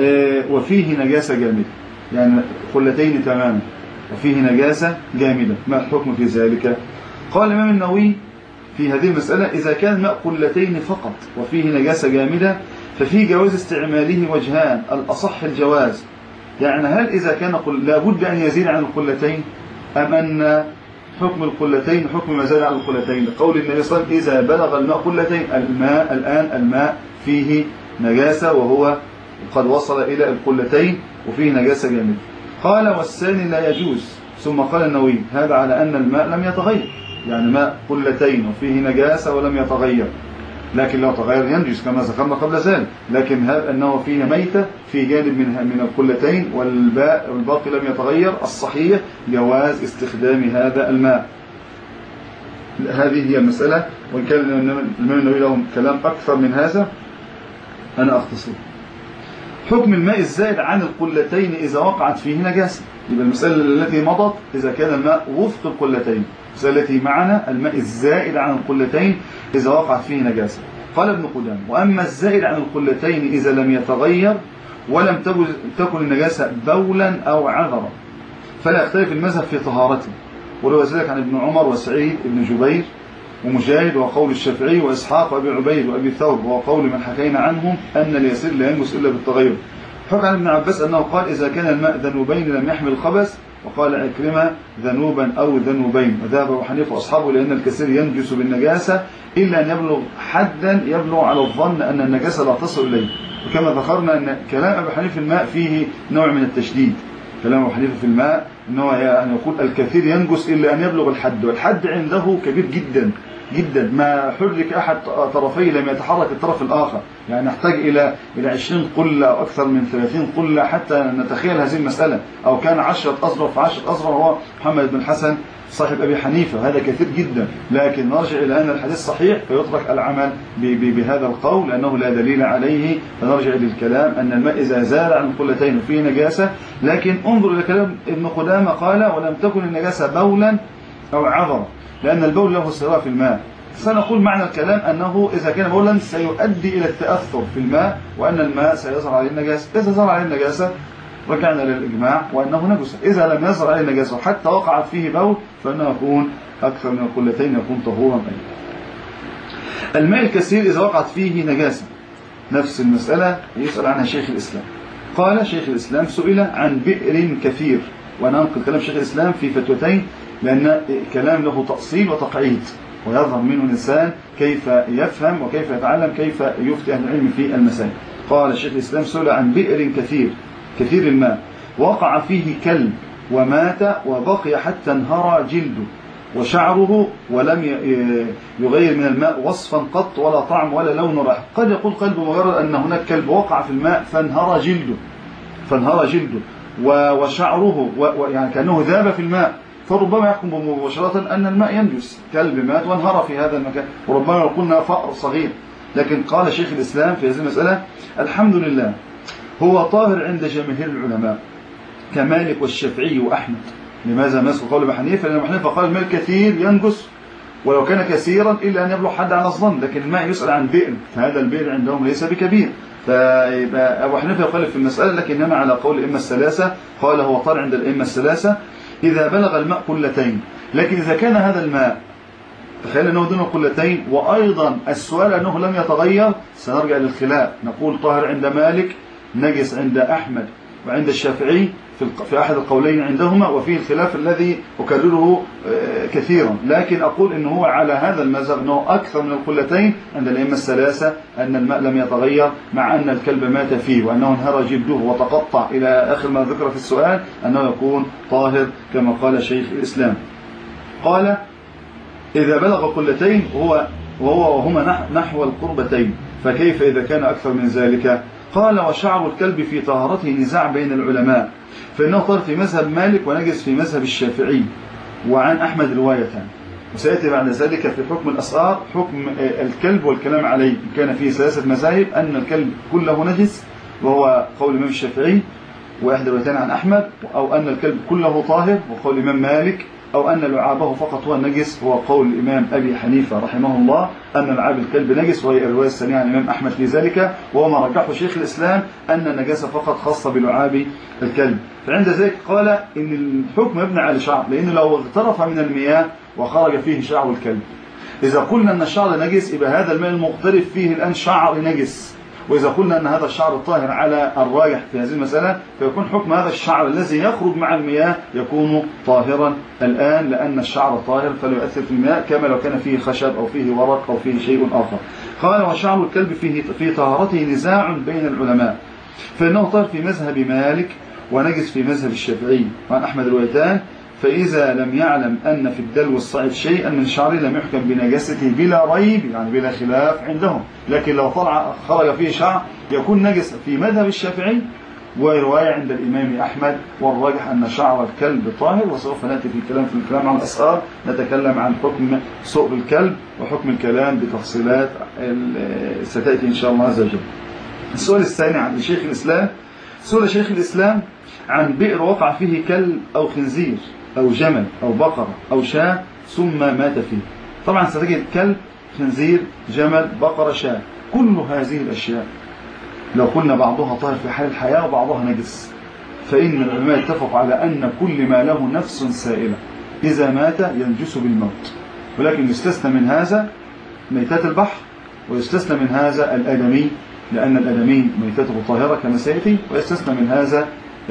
وفيه نجاسة جامدة، يعني قلتين تماما وفيه نجاسة جامدة، ما الحكم في ذلك؟ قال الإمام النووي في هذه المسألة: إذا كان الماء قلتين فقط وفيه نجاسة جامدة ففي جواز استعماله وجهان، الأصح الجواز، يعني هل إذا كان لابد أن يزيد عن القلتين أم أن حكم القلتين حكم ما زاد عن القلتين؟ قول النبي صلى الله عليه وسلم: إذا بلغ الماء قلتين، الماء الآن الماء فيه نجاسة وهو قد وصل إلى القلتين وفيه نجاسة جامدة. قال: والثاني لا يجوز. ثم قال النووي: هذا على أن الماء لم يتغير، يعني ماء قلتين وفيه نجاسة ولم يتغير، لكن لو تغير ينجس كما ذكرنا قبل ذلك، لكن هذا أنه فيه ميتة في جانب من القلتين والباقي لم يتغير، الصحيح جواز استخدام هذا الماء. هذه هي المسألة، وإن كان الإمام النووي لهم كلام أكثر من هذا أنا أختصر. حكم الماء الزائد عن القلتين إذا وقعت فيه نجاسة. يبقى المسألة التي مضت إذا كان الماء وفق القلتين، المسألة التي معنا الماء الزائد عن القلتين إذا وقعت فيه نجاسة. قال ابن قدامة: وأما الزائد عن القلتين إذا لم يتغير ولم تكن النجاسة بولا أو عذرا فلا يختلف المذهب في طهارته، وروى ذلك عن ابن عمر وسعيد بن جبير ومجاهد، وقول الشافعي وإسحاق وأبي عبيد وأبي ثور، وقول من حكينا عنهم أن اليسير لا ينجس إلا بالتغير. حكى عن ابن عباس أنه قال: إذا كان الماء ذنوبين لم يحمل خبث، وقال عكرمة: ذنوبا أو ذنوبين. وذهب أبو حنيفة وأصحابه لأن الكثير ينجس بالنجاسة إلا أن يبلغ حدا يبلغ على الظن أن النجاسة لا تصل إليه. وكما ذكرنا أن كلام أبو حنيفة في الماء فيه نوع من التشديد. كلام أبو حنيفة في الماء أنه يعني يقول الكثير ينجس إلا أن يبلغ الحد، والحد عنده كبير جدا جدا، ما حرك أحد طرفيه لم يتحرك الطرف الآخر، يعني نحتاج إلى 20 قلة أو أكثر من 30 قلة حتى نتخيل هذه المسألة. أو كان 10 أصبع في 10 أصبع، هو محمد بن حسن صاحب أبي حنيفة، هذا كثير جدا. لكن نرجع إلى أن الحديث صحيح فيترك العمل بهذا القول لأنه لا دليل عليه، فنرجع للكلام أن الماء إذا زال عن القلتين فيه نجاسة. لكن انظر إلى كلام ابن قدامة قال: ولم تكن النجاسة بولا أو عذرا، لأن البول له صراع في الماء. سنقول معنى الكلام أنه إذا كان بولا سيؤدي إلى التأثر في الماء، وأن الماء سيظهر عليه النجاسة. إذا ظهر عليه النجاسة رجعنا للإجماع وأنه نجس. إذا لم يظهر عليه النجاسة وحتى وقعت فيه بول فإنه يكون أكثر من القلتين، يكون طهورا أيضا. الماء الكثير إذا وقعت فيه نجاسة، نفس المسألة يسأل عنها شيخ الإسلام. قال شيخ الإسلام: سئل عن بئر كثير. وأنا أنقل كلام شيخ الإسلام في فتوتين لأن كلام له تأصيل وتقعيد، ويظهر منه الإنسان كيف يفهم وكيف يتعلم كيف يفتي أهل العلم في المسائل. قال شيخ الإسلام: سئل عن بئر كثير الماء وقع فيه كلب ومات وبقي حتى انهرى جلده وشعره ولم يغير من الماء وصفا قط ولا طعم ولا لون رائحة. قد يقول قلب مجرد أن هناك كلب وقع في الماء فانهرى جلده وشعره يعني كأنه ذاب في الماء، فربما يحكم مباشرة أن الماء ينجس، كلب مات وانهرى في هذا المكان، وربما يقولنا فأر صغير. لكن قال شيخ الإسلام في هذه المسألة: الحمد لله هو طاهر عند جماهير العلماء كمالك والشافعي وأحمد. لماذا مسك قول أبي حنيفة؟ لأن أبي حنيفة قال: الماء الكثير ينجس ولو كان كثيرا إلا أن يبلغ حد على الظن، لكن الماء يسأل عن بئر، فهذا البئر عندهم ليس بكبير. فيبقى أبو حنيفة يخالف في المسألة، لكن هنا على قول الأئمة الثلاثة. قال هو طاهر عند الأئمة الثلاثة إذا بلغ الماء قلتين. لكن إذا كان هذا الماء تخيل أنه دون قلتين وأيضا السؤال أنه لم يتغير، سنرجع للخلاف، نقول طاهر عند مالك، نجس عند أحمد وعند الشافعي في أحد القولين عندهما، وفيه الخلاف الذي أكرره كثيرا. لكن أقول إنه هو على هذا المذهب أنه أكثر من القلتين عند الأئمة الثلاثة، أن الماء لم يتغير مع أن الكلب مات فيه وأنه انهرى جلده وتقطع إلى آخر ما ذكر في السؤال، أنه يكون طاهر كما قال شيخ الإسلام. قال: إذا بلغ قلتين وهما نحو القربتين، فكيف إذا كان أكثر من ذلك؟ قال: وشعر الكلب في طهارته نزاع بين العلماء، فإنه طهر في مذهب مالك ونجس في مذهب الشافعي، وعن أحمد روايتان. وسيأتي بعد ذلك في حكم الأسعار حكم الكلب والكلام عليه، كان فيه 3 مذاهب: أن الكلب كله نجس وهو قول الإمام الشافعي وإحدى روايتين عن أحمد، أو أن الكلب كله طاهر وقول الإمام مالك أو أن لعابه فقط هو النجس، هو قول الإمام أبي حنيفة رحمه الله أن لعاب الكلب نجس، وهي الرواية الثانية عن الإمام أحمد في ذلك، وهو ما رجحه شيخ الإسلام أن النجاسة فقط خاصة بلعاب الكلب. فعند ذلك قال إن الحكم يبنى على شعر، لأنه لو اغترف من المياه وخرج فيه شعر الكلب، إذا قلنا أن الشعر نجس يبقى هذا الماء المغترف فيه الآن شعر نجس، وإذا قلنا أن هذا الشعر الطاهر على الراجح في هذه المسألة فيكون حكم هذا الشعر الذي يخرج مع المياه يكون طاهرا الآن، لأن الشعر الطاهر فلا يؤثر في الماء كما لو كان فيه خشب أو فيه ورق أو فيه شيء آخر. قال وشعر الكلب في طهارته نزاع بين العلماء، فإنه طاهر في مذهب مالك ونجس في مذهب الشافعي وعن أحمد روايتان، فإذا لم يعلم أن في الدلو الصعد شيئا من شعره لم يحكم بنجاسته بلا ريب، يعني بلا خلاف عندهم. لكن لو طلع خرج فيه شعر يكون نجس في مذهب الشافعي ورواية عند الإمام أحمد، والراجح أن شعر الكلب طاهر. وسوف نأتي في الكلام عن الأسرار نتكلم عن حكم سؤر الكلب وحكم الكلام بتفصيلات ستأتي إن شاء الله عز وجل. السؤال الثاني عن شيخ الإسلام، سؤال شيخ الإسلام عن بئر وقع فيه كلب أو خنزير أو جمل أو بقرة أو شاة ثم مات فيه. طبعا ستجد كلب، خنزير، جمل، بقرة، شاة، كل هذه الأشياء لو قلنا بعضها طاهر في حال الحياة وبعضها نجس، فإن العلماء اتفقوا على أن كل ما له نفس سائلة إذا مات ينجس بالموت، ولكن يستثنى من هذا ميتات البحر، ويستثنى من هذا الآدمي لأن الآدمي ميتاته طاهرة كما سيأتي، ويستثنى من هذا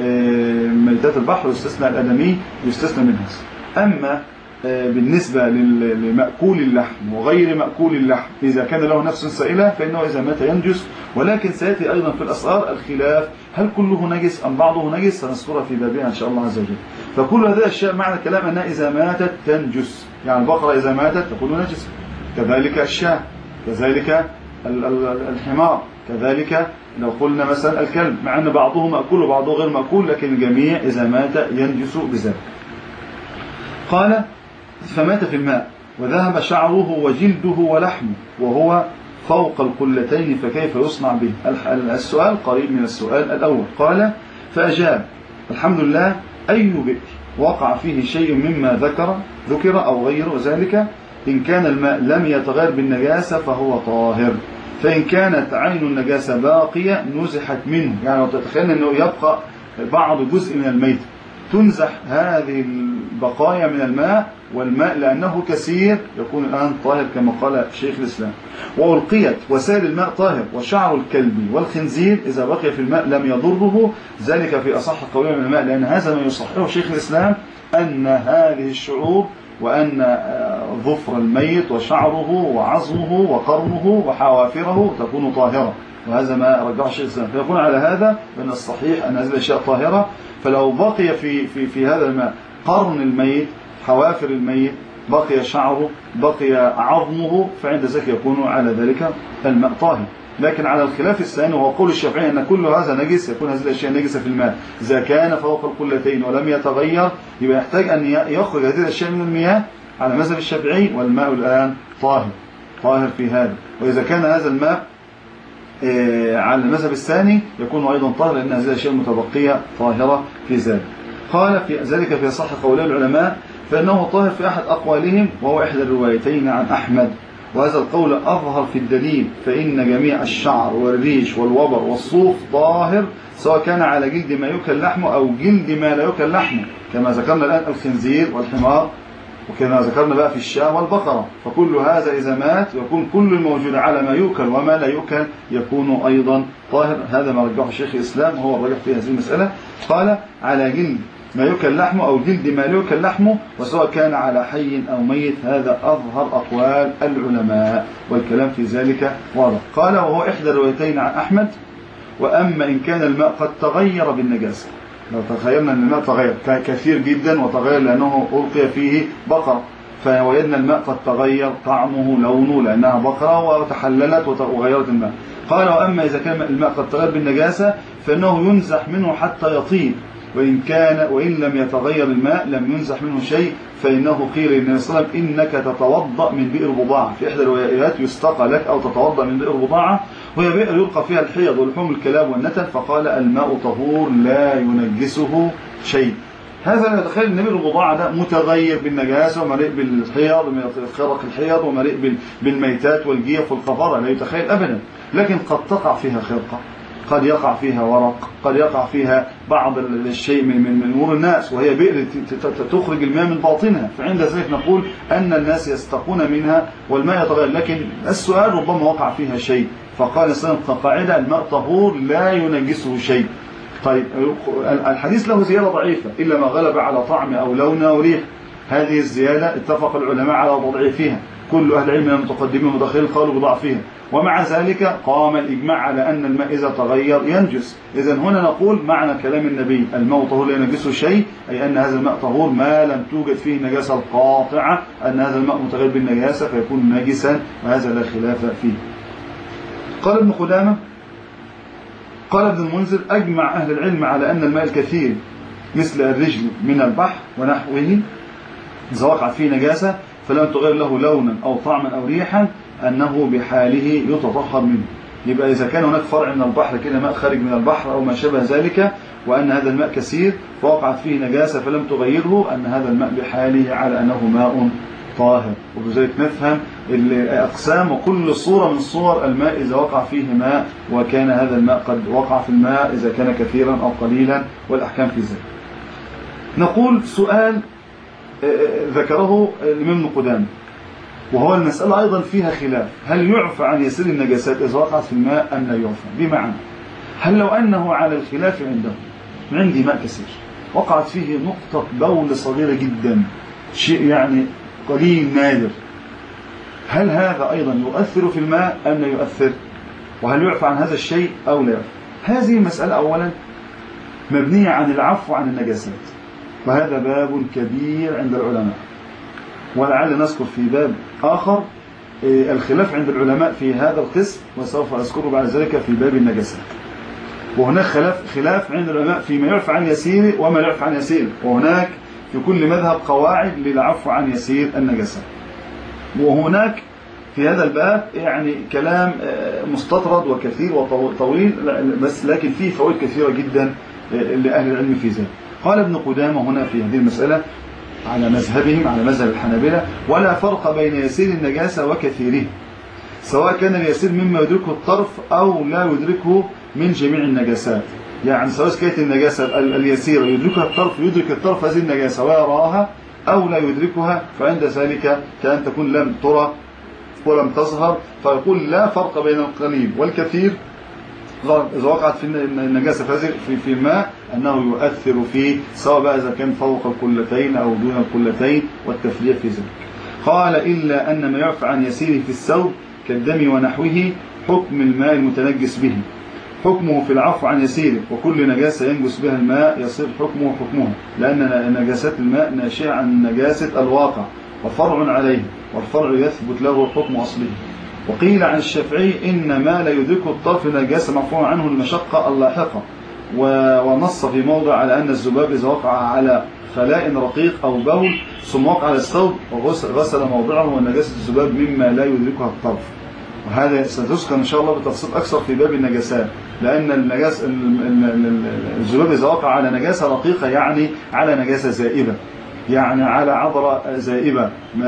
ميتات البحر، ويستثنى الآدمي يستثنى من هذا. أما بالنسبة لمأكول اللحم وغير مأكول اللحم إذا كان له نفس سائلة فإنه إذا مات ينجس، ولكن سيأتي أيضا في الأسرار الخلاف هل كله نجس أم بعضه نجس، سنذكرها في بابها إن شاء الله عز وجل. فكل هذه الأشياء معنى الكلام أنها إذا ماتت تنجس، يعني البقرة إذا ماتت تكون نجس، كذلك الشاة، كذلك الحمار، كذلك لو قلنا مثلا الكلب، مع أن بعضه مأكول وبعضه غير مأكول، لكن الجميع إذا مات ينجس بذلك. قال فمات في الماء وذهب شعره وجلده ولحمه وهو فوق القلتين فكيف يصنع به؟ السؤال قريب من السؤال الأول. قال فأجاب الحمد لله أي بئر وقع فيه شيء مما ذكر أو غير ذلك إن كان الماء لم يتغير بالنجاسة فهو طاهر، فإن كانت عين النجاسة باقية نزحت منه، يعني لو تتخيل أنه يبقى بعض جزء من الميت تنزح هذه البقايا من الماء، والماء لأنه كثير يكون الآن طاهر كما قال شيخ الإسلام. وألقيت وسائل الماء طاهر، وشعر الكلب والخنزير إذا بقي في الماء لم يضره، ذلك في أصح قولين من الماء، لأن هذا ما يصححه شيخ الإسلام أن هذه الشعور وأن ظفر الميت وشعره وعظمه وقرنه وحوافره تكون طاهرة، وهذا ما رجعه الشيخ الإسلام. فيكون على هذا من الصحيح أن هذه الأشياء طاهرة، فلو بقي في هذا الماء قرن الميت، حوافر الميت، بقي شعره، بقي عظمه، فعند ذلك يكون على ذلك الماء طاهر. لكن على الخلاف الثاني وهو قول الشافعي أن كل هذا نجس، يكون هذه الأشياء نجسة في الماء إذا كان فوق القلتين ولم يتغير، يبقى يحتاج أن يخرج هذه الأشياء من المياه على مذهب الشافعي، والماء الآن طاهر في هذا. وإذا كان هذا الماء على المذهب الثاني يكون أيضا طاهر، لأن هذه الأشياء المتبقية طاهرة في ذلك. قال في ذلك في صح قولي العلماء فإنه طاهر في أحد أقوالهم وهو إحدى الروايتين عن أحمد، وهذا القول أظهر في الدليل، فإن جميع الشعر والريش والوبر والصوف طاهر سواء كان على جلد ما يؤكل لحمه أو جلد ما لا يؤكل لحمه، كما ذكرنا الآن الخنزير والحمار، وكما ذكرنا بقى في الشاة والبقرة. فكل هذا إذا مات يكون كل الموجود على ما يؤكل وما لا يؤكل يكون أيضا طاهر. هذا ما رجحه شيخ الإسلام هو الرجح في هذه المسألة. قال على جلد ما يؤكل لحمه أو جلد ما لا يؤكل لحمه، وسواء كان على حي أو ميت، هذا أظهر أقوال العلماء، والكلام في ذلك واضح. قال وهو إحدى الروايتين عن أحمد. وأما إن كان الماء قد تغير بالنجاسة، لو تخيلنا أن الماء تغير كثير جدا وتغير لأنه ألقي فيه بقرة، فوجدنا الماء قد تغير طعمه لونه لأنها بقرة وتحللت وغيرت الماء. قال وأما إذا كان الماء قد تغير بالنجاسة فإنه ينزح منه حتى يطيب، وإن لم يتغير الماء لم ينزح منه شيء، فإنه قيل للنبي صلى الله عليه وسلم إنك تتوضأ من بئر بضاعة، في إحدى الروايات يستقى لك أو تتوضأ من بئر بضاعة، وهي بئر يلقى فيها الحيض ولحوم الكلاب والنتن، فقال الماء طهور لا ينجسه شيء. هذا لا يتخيل النبي البضاعة ده متغير بالنجاسة ومليء بالحيض خرق الحيض ومليء بالميتات والجيف والقفرة، لا يتخيل أبدا. لكن قد تقع فيها خرقة، قد يقع فيها ورق، قد يقع فيها بعض الشيء من نور الناس، وهي بئر تخرج الماء من باطنها، فعند ذلك نقول أن الناس يستقون منها والماء يتغير. لكن السؤال ربما وقع فيها شيء، فقال الإسلام قاعدة الماء طهور لا ينجسه شيء. طيب الحديث له زيادة ضعيفة إلا ما غلب على طعم أو لون أو ريح. هذه الزيادة اتفق العلماء على تضعيفها، كل أهل العلم من المتقدمين والمتأخرين قالوا بضعفها، ومع ذلك قام الإجماع على أن الماء إذا تغير ينجس. إذن هنا نقول معنى كلام النبي الماء طهور لا ينجسه شيء، أي أن هذا الماء طهور ما لم توجد فيه النجاسة القاطعة، أن هذا الماء متغير بالنجاسة فيكون نجسا، وهذا لا خلاف فيه. قال ابن قدامة قال ابن المنذر أجمع أهل العلم على أن الماء الكثير مثل الرجل من البحر ونحوه إذا وقعت فيه نجاسة فلم تغير له لونا أو طعما أو ريحا أنه بحاله يتطهر منه. يبقى إذا كان هناك فرع من البحر كده ماء خارج من البحر أو ما شابه ذلك وأن هذا الماء كثير فوقعت فيه نجاسة فلم تغيره، أن هذا الماء بحاله على أنه ماء طاهر. وبذلك نفهم الأقسام وكل صورة من صور الماء إذا وقع فيه ماء، وكان هذا الماء قد وقع في الماء إذا كان كثيرا أو قليلا، والأحكام في ذلك. نقول سؤال ذكره الإمام ابن قدامة، وهو المسألة أيضا فيها خلاف، هل يعفى عن يسير النجاسات إذا وقعت في الماء أم لا يعفى؟ بمعنى هل لو أنه على الخلاف عنده عندي ماء كثير وقعت فيه نقطة بول صغيرة جدا، شيء يعني قليل نادر، هل هذا أيضا يؤثر في الماء أم لا يؤثر؟ وهل يعفى عن هذا الشيء أو لا يعفى؟ هذه المسألة أولا مبنية عن العفو عن النجاسات، وهذا باب كبير عند العلماء، ولعل نذكر في باب آخر الخلاف عند العلماء في هذا القسم، وسوف أذكره بعد ذلك في باب النجاسات. وهناك خلاف عند العلماء فيما يعفى عن يسير وما لا يعفى عن يسير، وهناك في كل مذهب قواعد للعفو عن يسير النجاسات. وهناك في هذا الباب يعني كلام مستطرد وكثير وطويل، بس لكن فيه فوائد كثيرة جدا لأهل العلم في ذلك. قال ابن قدامة هنا في هذه المسألة على مذهبهم على مذهب الحنابلة: ولا فرق بين يسير النجاسة وكثيره، سواء كان اليسير مما يدركه الطرف أو لا يدركه من جميع النجاسات. يعني سواء كانت النجاسة اليسيرة يدركها الطرف، يدرك الطرف هذه النجاسة ويراها، أو لا يدركها، فعند ذلك كأن تكون لم ترى ولم تظهر، فيقول لا فرق بين القليل والكثير إذا وقعت في النجاسة في الماء أنه يؤثر فيه، سواء بقى إذا كان فوق القلتين أو دون القلتين، والتفريق في ذلك. قال: إلا أن ما يعفى عن يسيره في الثوب كالدم ونحوه حكم الماء المتنجس به، حكمه في العفو عن يسيره، وكل نجاسة ينجس بها الماء يصير حكمه حكمها، لأن نجاسات الماء ناشئة عن نجاسة الواقع وفرع عليه، والفرع يثبت له حكم أصله. وقيل عن الشافعي: إن ما لا يدركه الطرف نجاسة مرفوع عنه المشقة اللاحقة، ونص في موضع على أن الذباب إذا وقع على خلاء رقيق أو بول ثم وقع على الثوب وغسل موضعه، ونجاسة الذباب مما لا يدركها الطرف. وهذا ستذكر إن شاء الله بتفصيل أكثر في باب النجاسات، لأن الذباب إذا وقع على نجاسة رقيقة يعني على نجاسة زائبة، يعني على عذرة زائبة،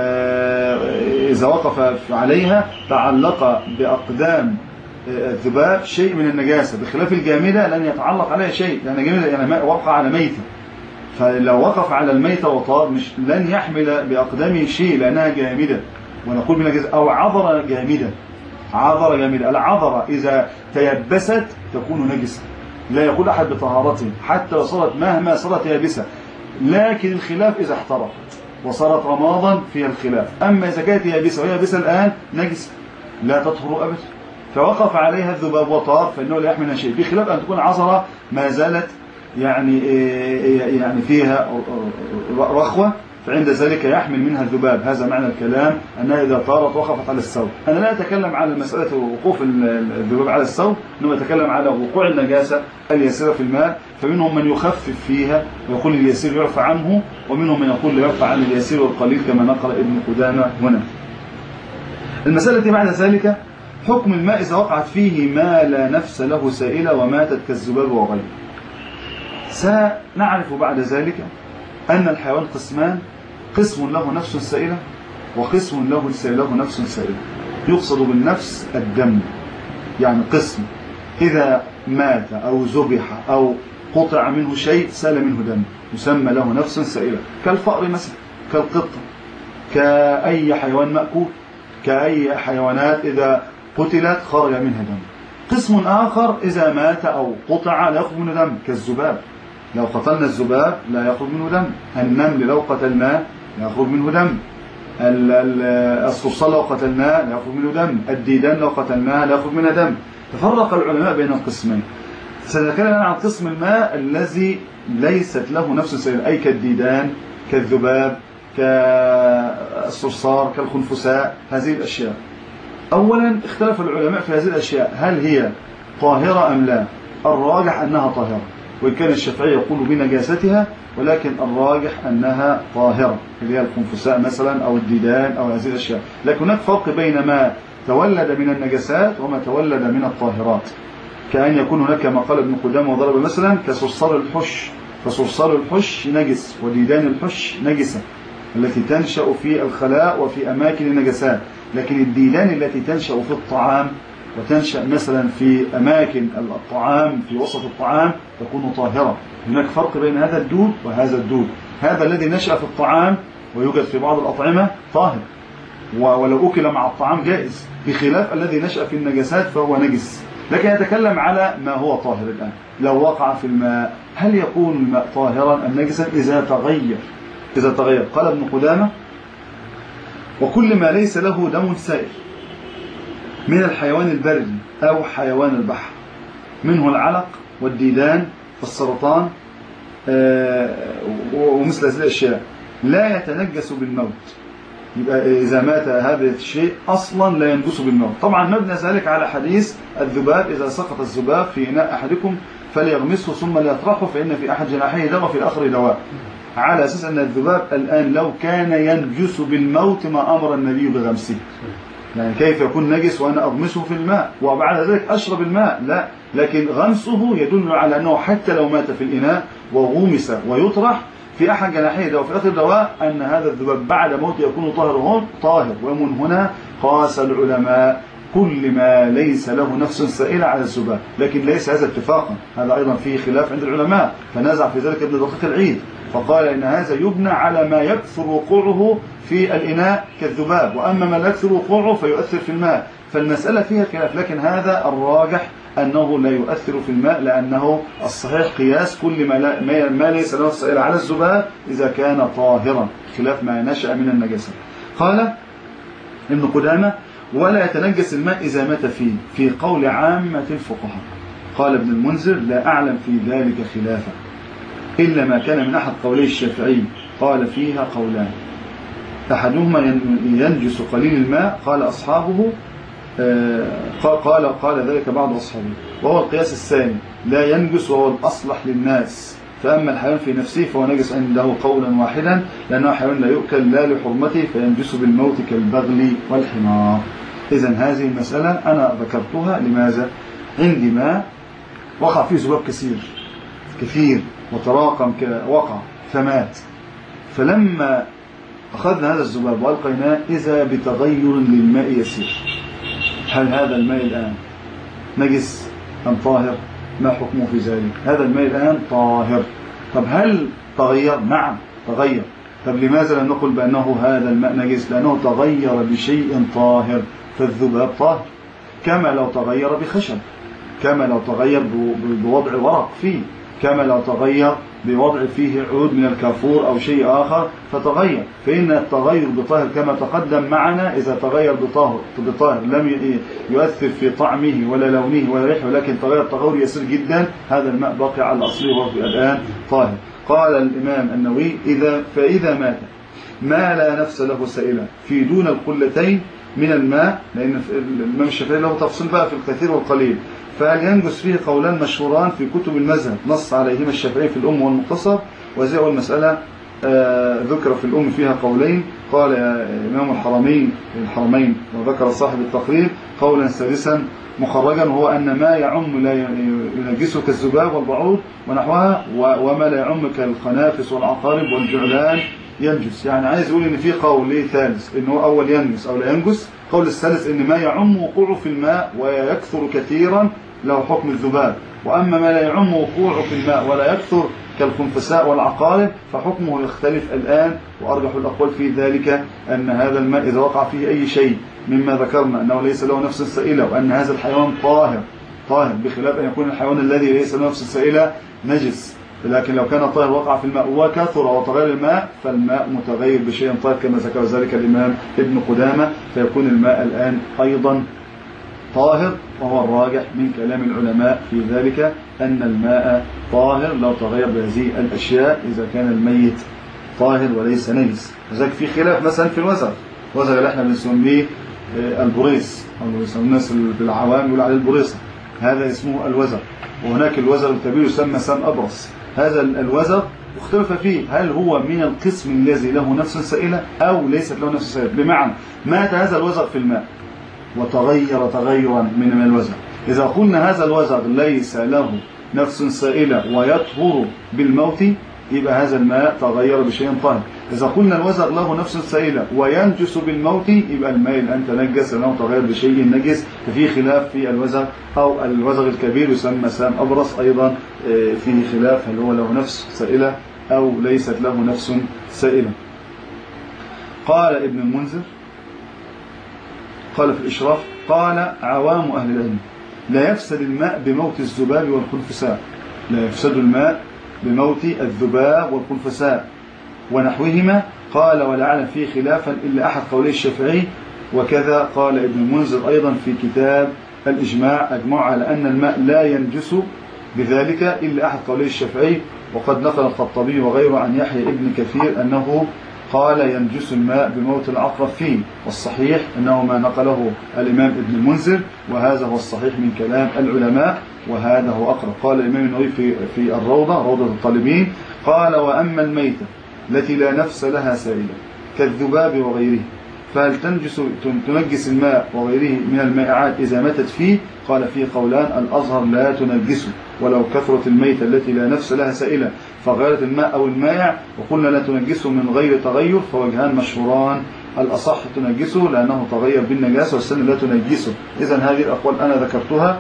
إذا وقف عليها تعلق بأقدام الذباب شيء من النجاسة، بخلاف الجامدة لن يتعلق عليها شيء، لأن جامدة يعني وقع على ميتة، فلو وقف على الميتة وطار لن يحمل بأقدامه شيء لأنها جامدة، ونقول بنجاسة أو عذرة جامدة. عذرة جامدة، العذرة إذا تيبست تكون نجسة، لا يقول أحد بطهارته حتى لو صارت مهما صارت يابسة، لكن الخلاف إذا احترقت وصارت رمادا فيها الخلاف. أما إذا كانت يابسة وهي يابسة الآن نجسة لا تطهر أبدا، فوقف عليها الذباب وطار فإنه لا يحملها شيء، بخلاف أن تكون عذرة ما زالت يعني فيها رخوة، فعند ذلك يحمل منها الذباب. هذا معنى الكلام، أنها إذا طارت وقفت على الثوب. أنا لا أتكلم على مسألة وقوف الذباب على الثوب، إنما أتكلم على وقوع النجاسة اليسيرة في الماء، فمنهم من يخفف فيها ويقول اليسير يعفى عنه، ومنهم من يقول لا يعفى عن اليسير والقليل كما نقل ابن قدامة هنا. المسألة التي بعد ذلك: حكم الماء إذا وقعت فيه ما لا نفس له سائلة وماتت كالذباب وغيره. سنعرف بعد ذلك أن الحيوان قسمان، قسم له نفس سائلة وقسم له نفس سائلة. يقصد بالنفس الدم، يعني قسم إذا مات أو ذبح أو قطع منه شيء سال منه دم يسمى له نفس سائلة، كالفأر مثلا، كالقطة، كأي حيوان مأكول، كأي حيوانات إذا قتلت خرج منها دم. قسم آخر إذا مات أو قطع لا يخرج منه دم، كالذباب، لو قتلنا الذباب لا يخرج منه دم. النمل لو قتلناه لا يخرج منه دم. الصرصار لو قتلناه لا يخرج منه دم. الديدان لو قتلناه لا يخرج منها دم. تفرق العلماء بين القسمين. سنتكلم عن قسم الماء الذي ليست له نفس سائلة، أي كالديدان، كالذباب، كالصرصار، كالخنفساء، هذه الأشياء. أولا اختلف العلماء في هذه الأشياء، هل هي طاهرة أم لا؟ الراجح أنها طاهرة، وإن كان الشافعي يقول بنجاستها، ولكن الراجح أنها طاهرة، اللي هي الخنفساء مثلا أو الديدان أو هذه الأشياء. لكن هناك فرق بين ما تولد من النجاسات وما تولد من الطاهرات، كأن يكون هناك ما قال ابن قدامة وضرب مثلا كصرصار الحش، فصرصار الحش نجس وديدان الحش نجسة التي تنشأ في الخلاء وفي أماكن النجاسات. لكن الديدان التي تنشأ في الطعام وتنشأ مثلا في أماكن الطعام في وسط الطعام تكون طاهرة. هناك فرق بين هذا الدود وهذا الدود. هذا الذي نشأ في الطعام ويوجد في بعض الأطعمة طاهر ولو أكل مع الطعام جائز، بخلاف الذي نشأ في النجاسات فهو نجس. لكن يتكلم على ما هو طاهر الآن. لو وقع في الماء هل يكون الماء طاهرا أم نجسا؟ إذا تغير. قال ابن قدامة: وكل ما ليس له دم سائل من الحيوان البري أو حيوان البحر، منه العلق والديدان والسرطان ومثل هذه الأشياء، لا يتنجس بالموت. يبقى إذا مات هذا الشيء أصلا لا ينجس بالموت. طبعا مبنى ذلك على حديث الذباب: إذا سقط الذباب في إناء أحدكم فليغمسه ثم ليطرحه فإن في أحد جناحيه دواء وفي الآخر دواء، على أساس أن الذباب الآن لو كان ينجس بالموت ما أمر النبي بغمسه. يعني كيف يكون نجس وأنا أغمسه في الماء وبعد ذلك أشرب الماء؟ لا، لكن غمسه يدل على أنه حتى لو مات في الإناء وغمس ويطرح في أحد جناحيه دواء وفي آخر دواء، أن هذا الذباب بعد موته يكون طاهر. ومن هنا قاس العلماء كل ما ليس له نفس سائلة على الذباب، لكن ليس هذا اتفاقا، هذا أيضا فيه خلاف عند العلماء. فنازع في ذلك ابن دقيق العيد فقال إن هذا يبنى على ما يكثر وقوعه في الإناء كالذباب، وأما ما لا يكثر وقوعه فيؤثر في الماء. فالمسألة فيها خلاف، لكن هذا الراجح أنه لا يؤثر في الماء، لأنه الصحيح قياس كل ما ليس له سائلة على الذباب إذا كان طاهرا، خلاف ما نشأ من النجاسة. قال ابن قدامة: ولا يتنجس الماء إذا مات فيه، في قول عامة الفقهاء. قال ابن المنذر: لا أعلم في ذلك خلافا إلا ما كان من أحد قولي الشافعي، قال فيها قولان: أحدهما ينجس قليل الماء، قال أصحابه قال ذلك بعض أصحابه، وهو القياس الثاني: لا ينجس وهو الأصلح للناس. فأما الحيوان في نفسه فهو نجس عنده قولا واحدا، لأنه حيوان لا يؤكل لا لحرمته فينجس بالموت كالبغل والحمار. إذن هذه المسألة أنا ذكرتها لماذا؟ عندما وقع فيه ذباب كثير وتراكم وقع فمات، فلما أخذنا هذا الذباب وألقيناه إذا بتغير للماء يسير، هل هذا الماء الآن نجس أم طاهر؟ ما حكمه في ذلك؟ هذا الماء الآن طاهر. طب هل تغير؟ نعم تغير. طب لماذا لم نقل بأنه هذا الماء نجس؟ لأنه تغير بشيء طاهر، فالذباب طاهر، كما لو تغير بخشب، كما لو تغير بوضع ورق فيه، كما لو تغير بوضع فيه عود من الكافور أو شيء آخر فتغير. فإن التغير بطاهر كما تقدم معنا، إذا تغير بطاهر لم يؤثر في طعمه ولا لونه ولا ريحه، ولكن تغير يسير جدا، هذا الماء باقي على الأصل وهو الآن طاهر. قال الإمام النووي: فإذا مات ما لا نفس له سائلة في دون القلتين من الماء، لأن الإمام الشافعي له تفصيل بقى في الكثير والقليل، فهل ينجس فيه قولان مشهوران في كتب المذهب نص عليهما الشافعي في الأم والمختصر، وزي المسألة ذكر في الأم فيها قولين. قال إمام الحرمين وذكر صاحب التقريب قولا ثالثا مخرجا، وهو أن ما يعم لا ينجسه كالذباب والبعوض ونحوها، وما لا يعم كالخنافس والعقارب والجعلان ينجس. يعني عايز يقول ان في قول ثالث ان هو اول ينجس او لا ينجس، قول الثالث ان ما يعم وقوعه في الماء ويكثر كثيرا له حكم الذباب، واما ما لا يعم وقوعه في الماء ولا يكثر كالخنفساء والعقارب فحكمه يختلف الآن. وأرجح الأقوال في ذلك أن هذا الماء إذا وقع فيه أي شيء مما ذكرنا أنه ليس له نفس سائلة، وأن هذا الحيوان طاهر بخلاف أن يكون الحيوان الذي ليس له نفس سائلة نجس. لكن لو كان طاهر وقع في الماء وكثر وتغير الماء فالماء متغير بشيء طاهر كما ذكر ذلك الإمام ابن قدامة، فيكون الماء الآن أيضا طاهر. وهو الراجح من كلام العلماء في ذلك أن الماء طاهر لو تغير بهذه الأشياء إذا كان الميت طاهر وليس نجس. لذلك في خلاف مثلا في الوزغ اللي احنا بنسميه البريس، أو بيسموه الناس بالعوام يقول عليه البريصة، هذا اسمه الوزغ. وهناك الوزغ الكبير يسمى سام أبرص. هذا الوزغ اختلف فيه هل هو من القسم الذي له نفس سائلة أو ليست له نفس سائلة، بمعنى مات هذا الوزغ في الماء وتغير تغيرا من الوزغ، إذا قلنا هذا الوزغ ليس له نفس سائلة ويطهر بالموت يبقى هذا الماء تغير بشيء طاهر. إذا قلنا الوزغ له نفس سائلة وينجس بالموت يبقى الماء الآن تنجس لأنه تغير بشيء نجس. ففي خلاف في الوزغ، أو الوزغ الكبير يسمى سام أبرص أيضا فيه خلاف هل هو له نفس سائلة أو ليست له نفس سائلة. قال ابن المنذر قال في الإشراف قال عوام أهل العلم لا يفسد الماء بموت الذباب والخنفساء، لا يفسد الماء بموت الذباب والخنفساء ونحوهما. قال ولا أعلم فيه خلافا إلا أحد قولي الشافعي، وكذا قال ابن المنذر أيضا في كتاب الإجماع، أجمع على أن الماء لا ينجس بذلك إلا أحد قولي الشافعي. وقد نقل الخطابي وغيره عن يحيى ابن كثير أنه قال ينجس الماء بموت العقرب فيه، والصحيح أنه ما نقله الإمام ابن المنذر، وهذا هو الصحيح من كلام العلماء، وهذا هو أقرب. قال الإمام النووي في الروضة، روضة الطالبين، قال وأما الميتة التي لا نفس لها سائلة كالذباب وغيره فهل تنجس الماء وغيره من المائعات إذا ماتت فيه؟ قال فيه قولان، الأظهر لا تنجسه ولو كثرت الميتة التي لا نفس لها سائلة فغيرت الماء أو المائع، وقلنا لا تنجسه من غير تغير، فوجهان مشهوران، الأصح تنجسه لأنه تغير بالنجاسة، والسنة لا تنجسه. إذن هذه الأقوال أنا ذكرتها،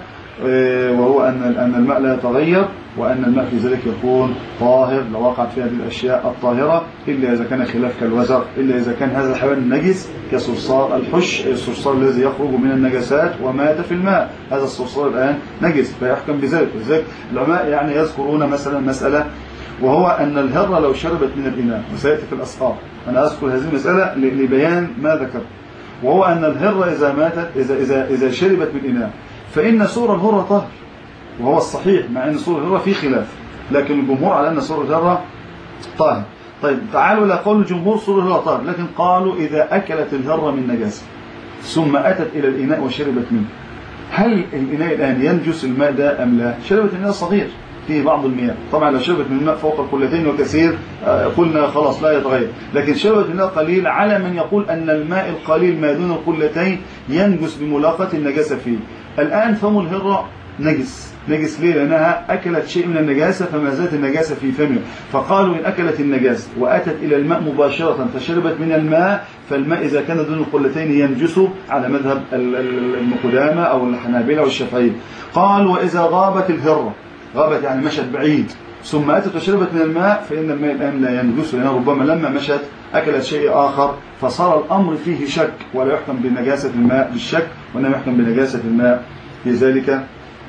وهو أن الماء لا يتغير، وأن الماء في ذلك يكون طاهر لو وقعت فيها هذه الأشياء الطاهرة، إلا إذا كان خلاف كالوزغ، إلا إذا كان هذا الحيوان نجس كصرصار الحش، الصرصار الذي يخرج من النجاسات ومات في الماء، هذا الصرصار الآن نجس فيحكم بذلك. لذلك العلماء يعني يذكرون مثلا مسألة، وهو أن الهرة لو شربت من الإناء، وسيأتي في الأسقاط، أنا أذكر هذه المسألة لبيان ما ذكرت، وهو أن الهرة إذا ماتت إذا شربت من الإناء فإن سور الهرة طاهر، وهو الصحيح، مع أن سور الهرة فيه خلاف، لكن الجمهور على أن سور الهرة طاهر. طيب تعالوا لا قول الجمهور سور الهرة طاهر، لكن قالوا إذا أكلت الهرة من نجاسة ثم أتت إلى الإناء وشربت منه، هل الإناء الآن ينجس الماء ده أم لا؟ شربت الإناء صغير فيه بعض المياه، طبعا لو شربت من الماء فوق القلتين وكثير قلنا خلاص لا يتغير، لكن شربت من الماء قليل على من يقول أن الماء القليل ما دون القلتين ينجس بملاقاة النجاسة فيه. الآن فم الهرة نجس ليه؟ لأنها أكلت شيء من النجاسة فما زالت النجاسة في فمها، فقالوا إن أكلت النجاسة وأتت إلى الماء مباشرة فشربت من الماء، فالماء إذا كان دون القلتين ينجس على مذهب ابن قدامة أو الحنابلة والشافعية. قال وإذا غابت الهرة، غابت يعني مشت بعيد ثم أتت وشربت من الماء، فإن الماء الآن لا ينجس، لأنها ربما لما مشت أكلت شيء آخر، فصار الأمر فيه شك، ولا يحكم بنجاسة الماء بالشك، وإنما يحكم بنجاسة الماء في ذلك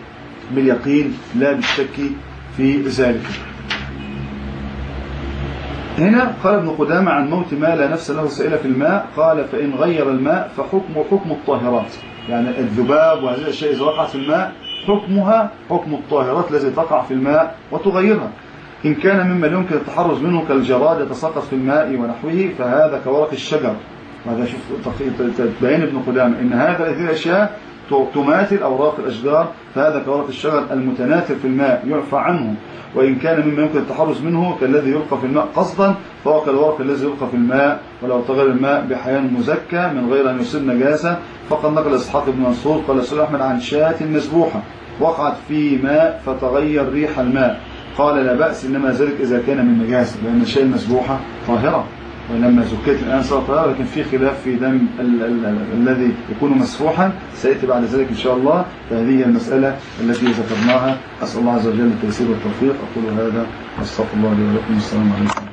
باليقين لا بالشك في ذلك. هنا قال ابن قدامة عن موت ما لا نفس له سائلة في الماء، قال فإن غير الماء فحكمه حكم الطاهرات، يعني الذباب وهذه الأشياء إذا وقعت في الماء حكمها حكم الطاهرات التي تقع في الماء وتغيرها. إن كان مما يمكن التحرز منه كالجراد يتساقط في الماء ونحوه فهذا كورق الشجر، وهذا شوف بيان ابن قدامة إن هذه الأشياء تماثل أوراق الأشجار، فهذا كورق الشجر المتناثر في الماء يعفى عنه، وإن كان مما يمكن التحرز منه كالذي يلقى في الماء قصدا فهو كالورق الذي يلقى في الماء ولو تغير الماء بحيان مزكى من غير أن يصيب نجاسة. فقد نقل إسحاق بن منصور قال السيد أحمد عن شاة مسبوحة وقعت في ماء فتغير ريح الماء، قال لا بأس، إنما ذلك إذا كان من نجاسة، لأن الشاة المسبوحة طاهرة، ولما زكيت الآن صارت طاهرة، لكن في خلاف في دم الذي يكون مسفوحا سيأتي بعد ذلك إن شاء الله. فهذه المسألة التي ذكرناها، أسأل الله عز وجل التيسير والتوفيق. أقول هذا واستغفر الله لي ولكم. السلام عليكم.